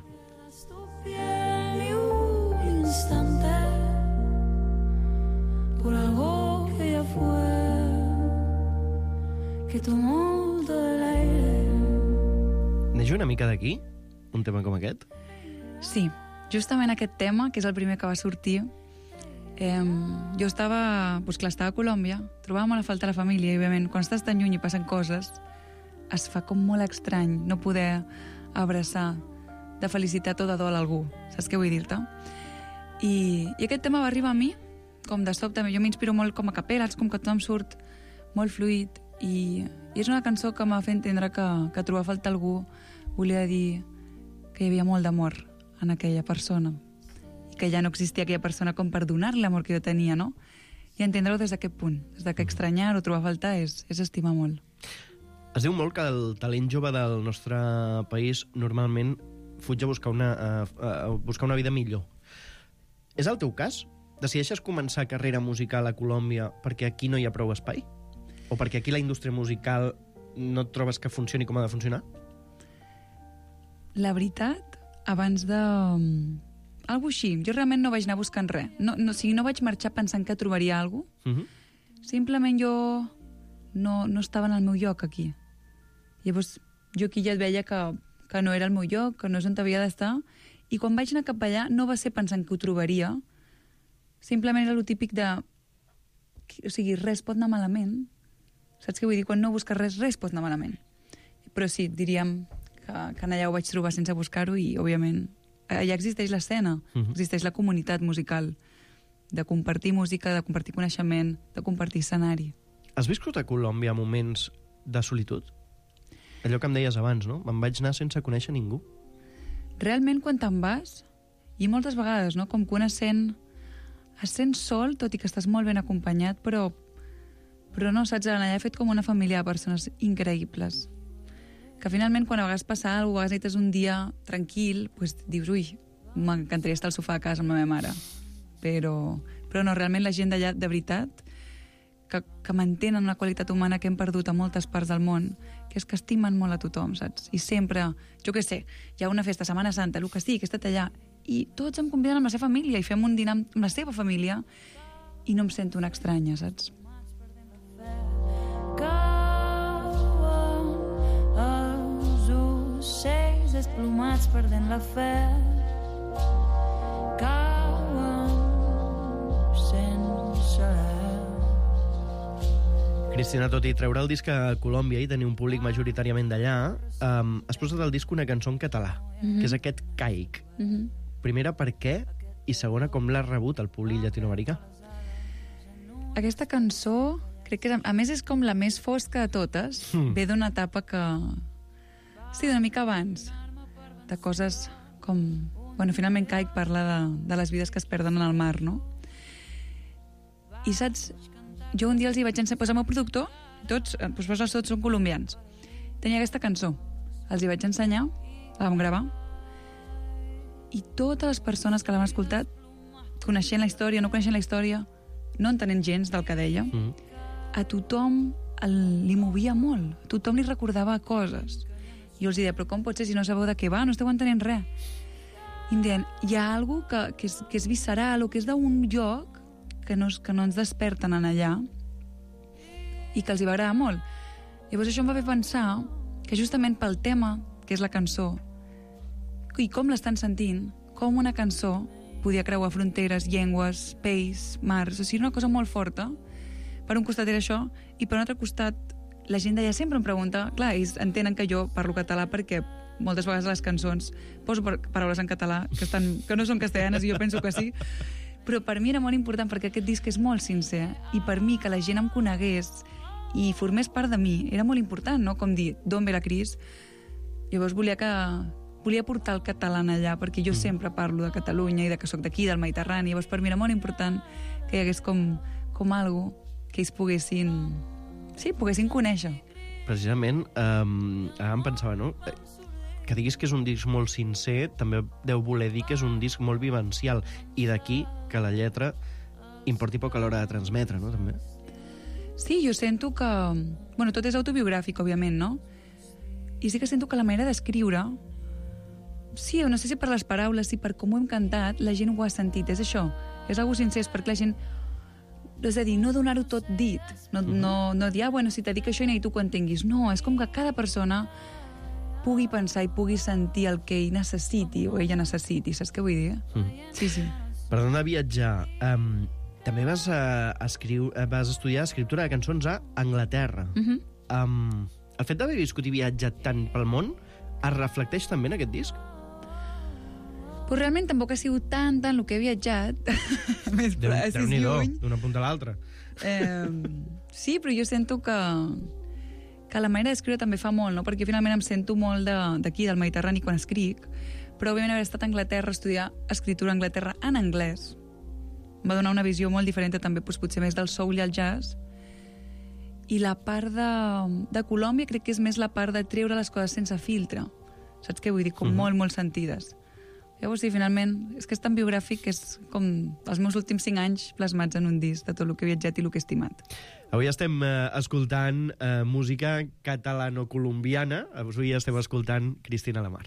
Neix una mica d'aquí, un tema com aquest? Sí, justament aquest tema, que és el primer que va sortir, jo estava a Colòmbia, trobàvem a la falta la família, i òbviament, quan estàs tan lluny i passen coses, es fa com molt estrany no poder abraçar de felicitat o de dol a algú, saps què vull dir-te? I aquest tema va arribar a mi, com de sobte, jo m'inspiro molt com a capelles, com que tot em surt molt fluid, i és una cançó que m'ha fet entendre que trobar a faltar algú volia dir que hi havia molt d'amor en aquella persona, que ja no existia aquella persona com per donar-li l'amor que jo tenia, no? I entendre-ho des d'aquest punt, des que estranyar o trobar a faltar és estimar molt. Es diu molt que el talent jove del nostre país normalment fuig a buscar una vida millor. És el teu cas? Decideixes començar carrera musical a Colòmbia perquè aquí no hi ha prou espai? O perquè aquí la indústria musical no et trobes que funcioni com ha de funcionar? La veritat, abans de... Algo així. Jo realment no vaig anar buscant res. No vaig marxar pensant que trobaria alguna cosa. Simplement jo no estava en el meu lloc aquí. Llavors, jo aquí ja et veia que no era el meu lloc, que no és on havia d'estar, i quan vaig anar cap allà no va ser pensant que ho trobaria, simplement era el típic de... O sigui, res pot anar malament. Saps què vull dir? Quan no busques res pot anar malament. Però sí, diríem que allà ho vaig trobar sense buscar-ho i, òbviament, allà existeix l'escena, existeix la comunitat musical, de compartir música, de compartir coneixement, de compartir escenari. Has viscut a Colòmbia moments de solitud? Allò que em deies abans, no? Me'n vaig anar sense conèixer ningú. Realment, quan te'n vas, i moltes vegades, no? Com que un es sent sol, tot i que estàs molt ben acompanyat, però no, saps? Allà he fet com una família de persones increïbles. Que finalment, quan a vegades passa alguna cosa, a vegades necessites un dia tranquil, doncs dius, ui, m'encantaria estar al sofà a casa amb la meva mare. Però no, realment la gent d'allà, de veritat, que mantenen una qualitat humana que hem perdut a moltes parts del món, que és que estimen molt a tothom, saps? I sempre, jo què sé, hi ha una festa, Setmana Santa, el que sigui, que he estat allà, i tots em conviden amb la seva família, i fem un dinar amb la seva família, i no em sento una estranya, saps? Cauen els ocells desplomats perdent la fe. Cauen sense Cristina, tot i treure el disc a Colòmbia i tenir un públic majoritàriament d'allà, has posat al disc una cançó en català, que és aquest Caic. Primera, per què? I segona, com l'ha rebut el públic llatinoamericà? Aquesta cançó, crec que a més és com la més fosca de totes, ve d'una etapa que... Sí, d'una mica abans, de coses com... Bueno, finalment Caic parla de les vides que es perden en el mar, no? I saps, jo un dia els hi vaig ensenyar, el meu productor, tots són colombians, tenia aquesta cançó, els hi vaig ensenyar, la vam gravar, i totes les persones que l'han escoltat, coneixent la història, no coneixent la història, no entenent gens del que deia, a tothom li movia molt, a tothom li recordava coses. I jo els deia, però com pot ser si no sabeu de què va, no esteu entenent res? I em deien, hi ha alguna cosa que és visceral o que és d'un lloc que no ens desperten en allà i que els hi va agradar molt. Llavors això em va fer pensar que justament pel tema, que és la cançó, i com l'estan sentint, com una cançó podia creuar fronteres, llengües, peix, mars, o sigui, una cosa molt forta. Per un costat era això, i per un altre costat la gent d'allà sempre em pregunta, clar, ells entenen que jo parlo català perquè moltes vegades a les cançons poso paraules en català que no són castellanes i jo penso que sí, però per mi era molt important perquè aquest disc és molt sincer i per mi que la gent em conegués i formés part de mi era molt important, no? Com dir, d'on ve la Cris? Llavors volia portar el català allà perquè jo sempre parlo de Catalunya i de que sóc d'aquí, del Mediterrani, llavors per mi era molt important que hi hagués com algo que ells poguessin conèixer. Precisament, ara em pensava, no? Que diguis que és un disc molt sincer també deu voler dir que és un disc molt vivencial i d'aquí que la lletra importi poc a l'hora de transmetre, no? També. Sí, jo sento que... Bueno, tot és autobiogràfic, òbviament, no? I sí que sento que la manera d'escriure... Sí, no sé si per les paraules, si per com ho hem cantat, la gent ho ha sentit. És això, és algo sincer, perquè la gent... És a dir, no donar-ho tot dit. No dir, bueno, si t'he dit això i necessito que ho entenguis. No, és com que cada persona pugui pensar i pugui sentir el que ell necessiti o ella necessiti. Saps què vull dir? Sí, sí. Parlant de viatjar, també vas estudiar escriptura de cançons a Anglaterra. El fet d'haver viscut i viatjat tant pel món es reflecteix també en aquest disc? Però realment tampoc ha sigut tant el que he viatjat. Més Déu-n'hi-do, d'una punta a l'altra. Sí, però jo sento que la manera d'escriure també fa molt, no? Perquè finalment em sento molt d'aquí, del Mediterrani, quan escric, però òbviament haver estat a Anglaterra, estudiar escriptura a Anglaterra en anglès, em va donar una visió molt diferent també, potser més del soul i el jazz, i la part de Colòmbia crec que és més la part de treure les coses sense filtre, saps què vull dir? Com molt, molt sentides. Llavors, sí, finalment, és que és tan biogràfic que és com els meus últims 5 anys plasmats en un disc de tot el que he viatjat i el que he estimat. Avui estem escoltant música catalano-colombiana. Avui estem escoltant Cristina Lamar.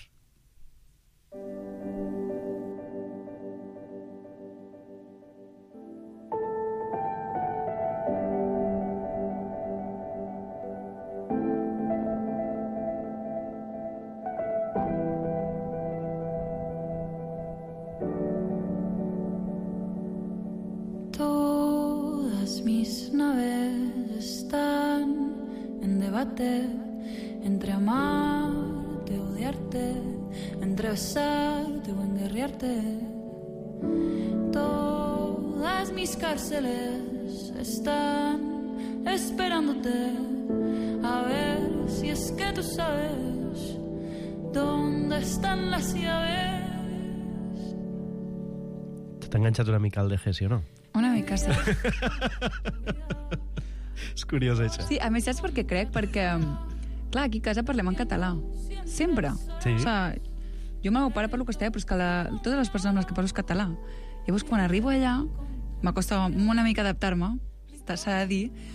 Mis naves están en debate entre amarte, odiarte, entre besarte o enguerriarte. Todas mis cárceles están esperándote a ver si es que tú sabes dónde están las llaves. T'ha enganxat una mica el de Gessi, o no? Una mica, sí. És curiós, això. Sí, a més, saps per què crec? Perquè, clar, aquí a casa parlem en català. Sempre. Sí. O sigui, jo amb el meu pare parlo castellà, però és que totes les persones amb les que parlo és català. Llavors, quan arribo allà, m'acosta una mica adaptar-me, s'ha de dir,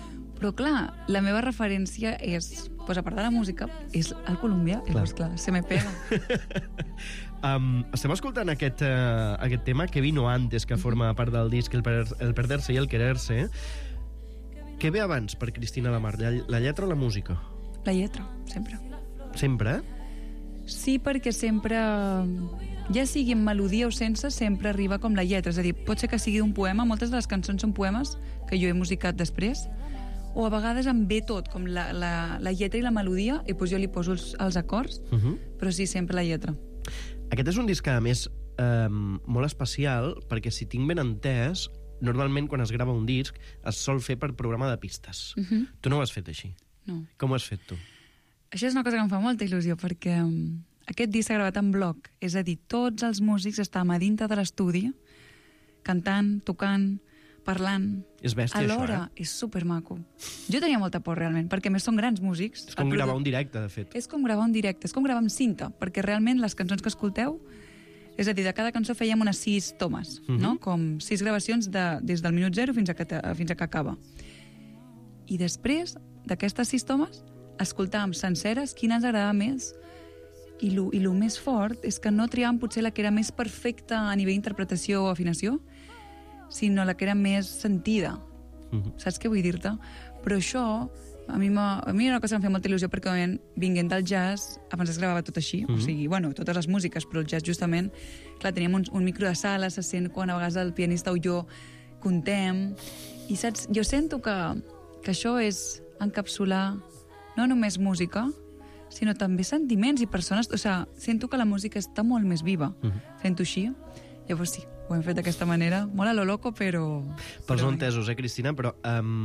Però, clar, la meva referència és, pues, a part de la música, és el colombià. I, pues, clar, se me pega. Estem escoltant aquest tema, Que vino antes, que forma part del disc El perderse y el quererse. Què ve abans per Cristina Lamar, la lletra o la música? La lletra, sempre. Sempre? Sí, perquè sempre, ja sigui en melodia o sense, sempre arriba com la lletra. És a dir, pot ser que sigui un poema, moltes de les cançons són poemes que jo he musicat després, o a vegades em ve tot, com la lletra i la melodia, i doncs jo li poso els acords, però sí, sempre la lletra. Aquest és un disc, a més, molt especial, perquè si tinc ben entès, normalment quan es grava un disc es sol fer per programa de pistes. Tu no ho has fet així? No. Com ho has fet tu? Això és una cosa que em fa molta il·lusió, perquè aquest disc s'ha gravat en bloc, és a dir, tots els músics estàvem a dintre de l'estudi, cantant, tocant, parlant. És bèstia, alhora, això, és supermaco. Jo tenia molta por, realment, perquè a més són grans músics. És com gravar un directe, de fet. És com gravar un directe, és com gravar amb cinta, perquè realment les cançons que escolteu, és a dir, de cada cançó fèiem unes 6 tomes, no? Com 6 gravacions des del minut 0 fins a que acaba. I després d'aquestes 6 tomes, escoltàvem senceres quina ens agradava més, i el més fort és que no triàvem potser la que era més perfecta a nivell d'interpretació o afinació, sinó la que era més sentida. Saps què vull dir-te? Però això, a mi una cosa em feia molta il·lusió, perquè vinguent del jazz, abans es gravava tot així, o sigui, bueno, totes les músiques, però el jazz justament, clar, teníem un micro de sala, se sent quan a vegades el pianista o jo contem, i saps, jo sento que això és encapsular no només música, sinó també sentiments i persones. O sigui, sento que la música està molt més viva fent-ho així. Llavors sí, ho hem fet d'aquesta manera, molt a lo loco, però... Pels no entesos, Cristina, però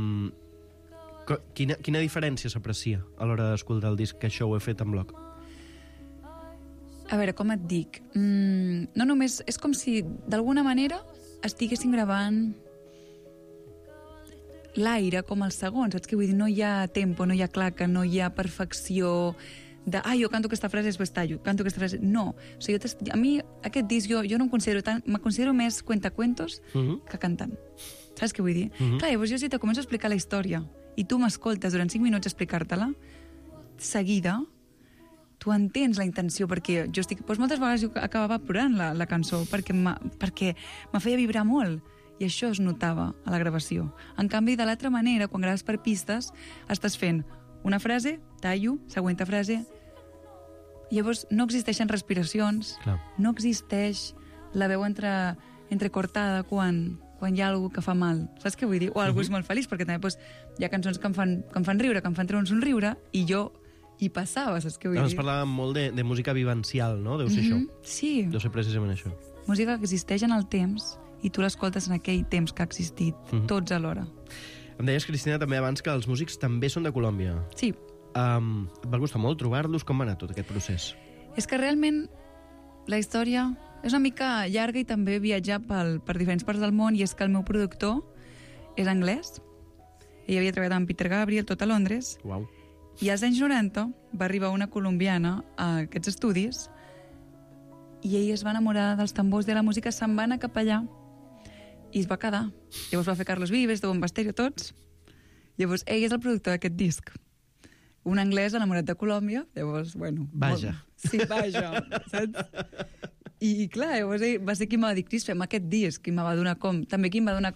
quina diferència s'aprecia a l'hora d'escoltar el disc, que això ho he fet en bloc? A veure, com et dic? No només... És com si, d'alguna manera, estiguéssim gravant l'aire com els segons, saps què vull dir? No hi ha tempo, no hi ha claca, no hi ha perfecció de, jo canto aquesta frase i després tallo, canto aquesta frase... No. O sigui, a mi, aquest disc, jo no em considero tant... Me considero més cuentacuentos que cantant. Saps què vull dir? Clar, llavors jo si te començo a explicar la història i tu m'escoltes durant 5 minuts a explicar-te-la, seguida, tu entens la intenció, perquè jo estic... Doncs moltes vegades jo acabava plorant la cançó, perquè me feia vibrar molt. I això es notava a la gravació. En canvi, de l'altra manera, quan graves per pistes, estàs fent una frase, tallo, següent frase... Llavors, no existeixen respiracions, no existeix la veu entrecortada quan hi ha algú que fa mal. Saps què vull dir? O algú és molt feliç, perquè també hi ha cançons que em fan riure, que em fan treure un somriure, i jo hi passava, saps què vull dir? Ens parlàvem molt de música vivencial, no? Deu ser això. Sí. Deu ser precisament això. Música que existeix en el temps i tu l'escoltes en aquell temps que ha existit, tots alhora. Em deies, Cristina, també abans que els músics també són de Colòmbia. Sí. Et va costar molt trobar-los? Com va anar tot aquest procés? És que realment la història és una mica llarga i també viatjar per diferents parts del món, i és que el meu productor és anglès. Ell havia treballat amb Peter Gabriel, tot a Londres. Uau. I als anys 90 va arribar una colombiana a aquests estudis i ell es va enamorar dels tambors de la música, se'n va anar cap allà i es va quedar. Llavors va fer Carlos Vives, de Bombasterio, tots. Llavors, ell és el productor d'aquest disc. Un anglès enamorat de Colòmbia, llavors, bueno... Vaja. Sí, vaja, saps? I clar, llavors ell va ser qui em va dir, Cris, fem aquest disc, qui em va donar també qui em va donar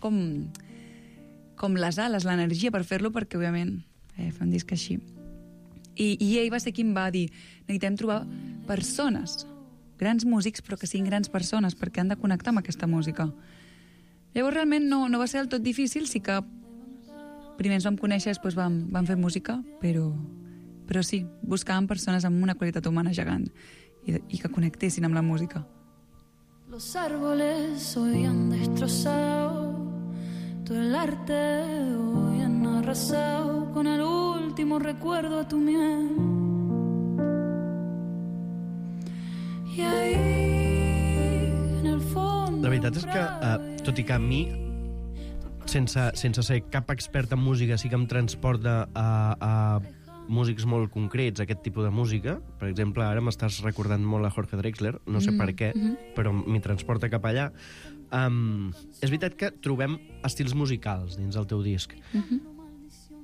com les ales, l'energia per fer-lo, perquè, òbviament, fer un disc així. I ell va ser qui em va dir, necessitem trobar persones, grans músics, però que siguin grans persones, perquè han de connectar amb aquesta música. Llavors, realment, no va ser del tot difícil, sí que primer ens vam conèixer, després vam fer música, però sí, buscàvem persones amb una qualitat humana gegant i que connectessin amb la música. Los árboles hoy han destrozado todo el arte, hoy han arrasado con el último recuerdo a tu miel. Y ahí en el fondo... La veritat és que, tot i que a mi, sense ser cap expert en música, sí que em transporta a músics molt concrets, aquest tipus de música. Per exemple, ara m'estàs recordant molt a Jorge Drexler, no sé per què, però m'hi transporta cap allà. És veritat que trobem estils musicals dins el teu disc.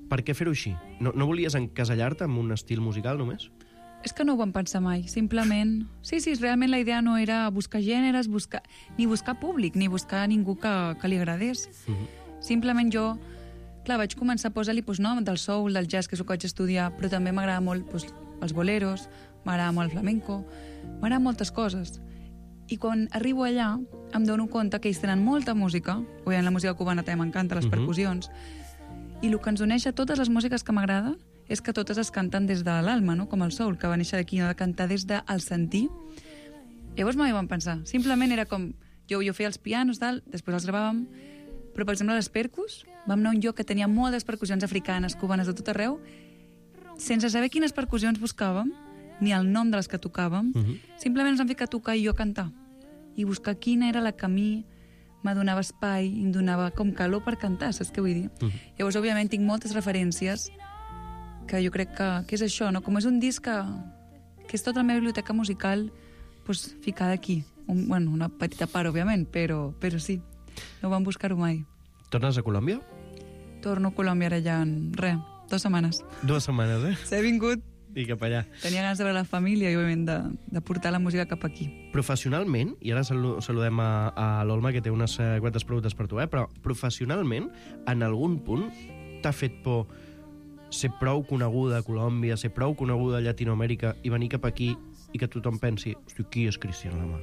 Per què fer-ho així? No volies encasellar-te amb un estil musical només? És que no ho vam pensar mai, simplement... Sí, realment la idea no era buscar gèneres, ni buscar públic, ni buscar ningú que li agradés. Simplement jo, clar, vaig començar a posar-li nom del soul, del jazz, que és el que vaig estudiar, però també m'agrada molt els boleros, m'agrada molt el flamenco, m'agrada moltes coses. I quan arribo allà em dono compte que ells tenen molta música, la música cubana també m'encanta, les percussions, i el que ens uneix a totes les músiques que m'agraden és que totes es canten des de l'alma, no? Com el soul, que va néixer d'aquí, no? De cantar des del sentir. Llavors mai vam pensar. Simplement era com... Jo feia els pianos, després els gravàvem, però, per exemple, les percus, vam anar a un lloc que tenia moltes percussions africanes, cubanes, de tot arreu, sense saber quines percussions buscàvem, ni el nom de les que tocàvem, simplement ens vam ficar a tocar i jo a cantar. I buscar quina era la que a mi me donava espai i em donava com calor per cantar, saps què vull dir? Llavors, òbviament, tinc moltes referències que jo crec que és això, no? Com és un disc que és tota la meva biblioteca musical ficada aquí. Una petita part, òbviament, però sí, no vam buscar-ho mai. Tornes a Colòmbia? Torno a Colòmbia ara ja en 2 setmanes. 2 setmanes, eh? S'he vingut. I cap allà. Tenia ganes de veure la família i, òbviament, de portar la música cap aquí. Professionalment, i ara saludem a l'Olma, que té unes quantes preguntes per tu, però professionalment, en algun punt, t'ha fet por ser prou coneguda a Colòmbia, ser prou coneguda a Llatinoamèrica i venir cap aquí i que tothom pensi, hosti, qui és Cristina Lamar?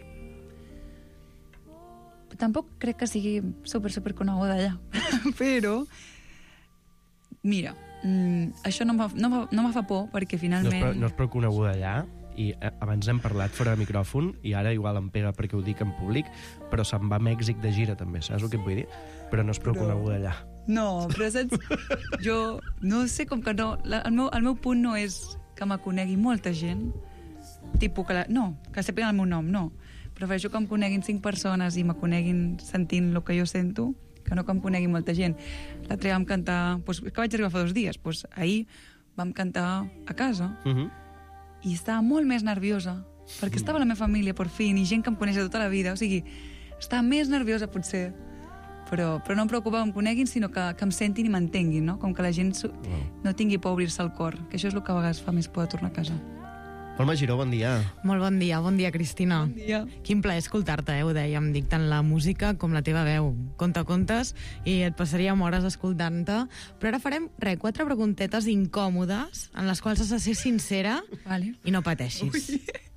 Tampoc crec que sigui super coneguda allà, però mira, això no me fa por perquè finalment... No és prou coneguda allà, i abans hem parlat fora de micròfon, i ara igual em pega perquè ho dic en públic, però se'n va a Mèxic de gira també, saps el que et vull dir? Però no és prou coneguda allà. No, però saps? Jo no sé, com que no... El meu punt no és que me conegui molta gent, tipus que... No, que sàpiguen el meu nom, no. Prefereixo que em coneguin 5 persones i me coneguin sentint el que jo sento, que no que em conegui molta gent. L'altre dia vam cantar... És que vaig arribar fa 2 dies. Ahir vam cantar a casa i estava molt més nerviosa perquè estava la meva família, per fi, i gent que em coneix de tota la vida. O sigui, estava més nerviosa, potser. Però no em preocupa que em coneguin, sinó que em sentin i m'entenguin, no? Com que la gent no tingui por a obrir-se al cor, que això és el que a vegades fa més por de tornar a casa. Olma Giró, bon dia. Molt bon dia, Cristina. Bon dia. Quin plaer escoltar-te, ho dèiem, dic, tant la música com la teva veu. Contes i et passaríem hores escoltant-te, però ara farem 4 preguntetes incòmodes en les quals has de ser sincera i no pateixis.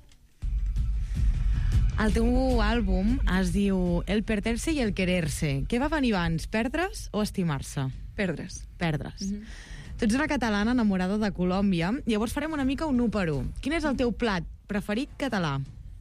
El teu àlbum es diu El perderse y el quererse. Què va venir abans, perdre's o estimar-se? Perdre's. Tu ets una catalana enamorada de Colòmbia, llavors farem una mica un 1 per 1. Quin és el teu plat preferit català?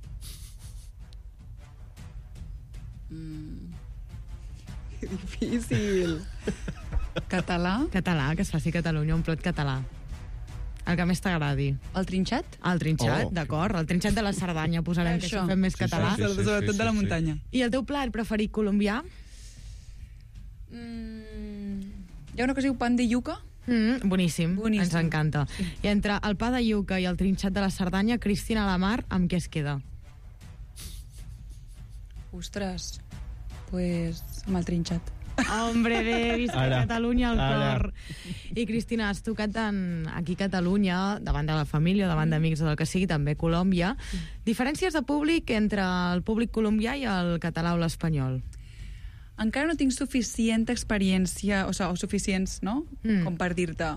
Que difícil. Català? Català, que es faci a Catalunya, un plat català. El que més t'agradi. El trinxat? El trinxat, d'acord. El trinxat de la Cerdanya, posarem, que això fem més català. Sobretot de la muntanya. I el teu plat preferit colombià? Hi ha una que es diu pan de yuca. Boníssim, ens encanta. I entre el pa de yuca i el trinxat de la Cerdanya, Cristina Lamar, amb què es queda? Ostres, pues amb el trinxat. Hombre, bé, visca Catalunya al cor. I Cristina, has tocat aquí a Catalunya, davant de la família, davant d'amics o del que sigui, també a Colòmbia. Diferències de públic entre el públic colombià i el català o l'espanyol? Encara no tinc suficient experiència, o suficients, no? Com per dir-te.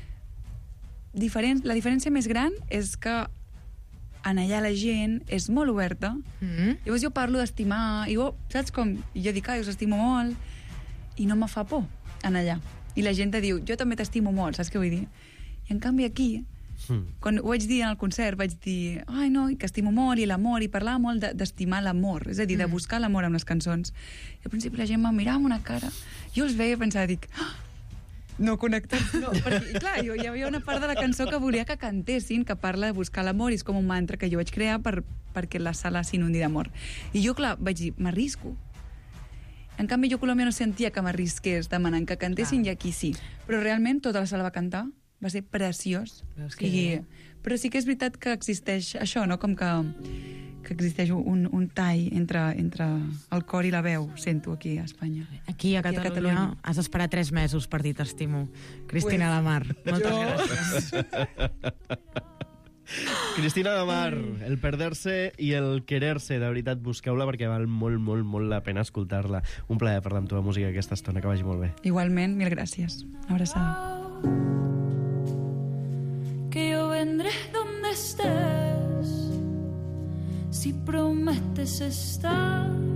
La diferència més gran és que en allà la gent és molt oberta. Llavors jo parlo d'estimar, i saps com? Jo dic, us estimo molt, i no me fa por en allà. I la gent te diu, jo també t'estimo molt, saps què vull dir? I en canvi aquí, quan ho vaig dir en el concert, vaig dir, ai no, que estimo molt, i l'amor, i parlava molt d'estimar l'amor, és a dir, de buscar l'amor amb les cançons. I al principi la gent me mirava amb una cara, jo els veia i pensava, dic, no connectats, no, perquè, clar, hi havia una part de la cançó que volia que cantessin, que parla de buscar l'amor, i és com un mantra que jo vaig crear perquè la sala s'inundi d'amor. I jo, clar, vaig dir, m'arrisco. En canvi, jo a Colòmbia no sentia que m'arrisqués demanant que cantessin, i aquí sí. Però realment tota la sala va cantar, va ser preciós. Però sí que és veritat que existeix això, no? Com que que existeix un tall entre el cor i la veu, sento aquí a Espanya. Aquí a Catalunya has d'esperar 3 mesos per dir t'estimo. Cristina Lamar, moltes gràcies. Cristina Lamar, el perderse i el quererse, de veritat, busqueu-la perquè val molt, molt, molt la pena escoltar-la. Un plaer parlar amb tu de música aquesta estona, que vagi molt bé. Igualment, mil gràcies. Una abraçada. Que yo vendré donde estés, si prometes estar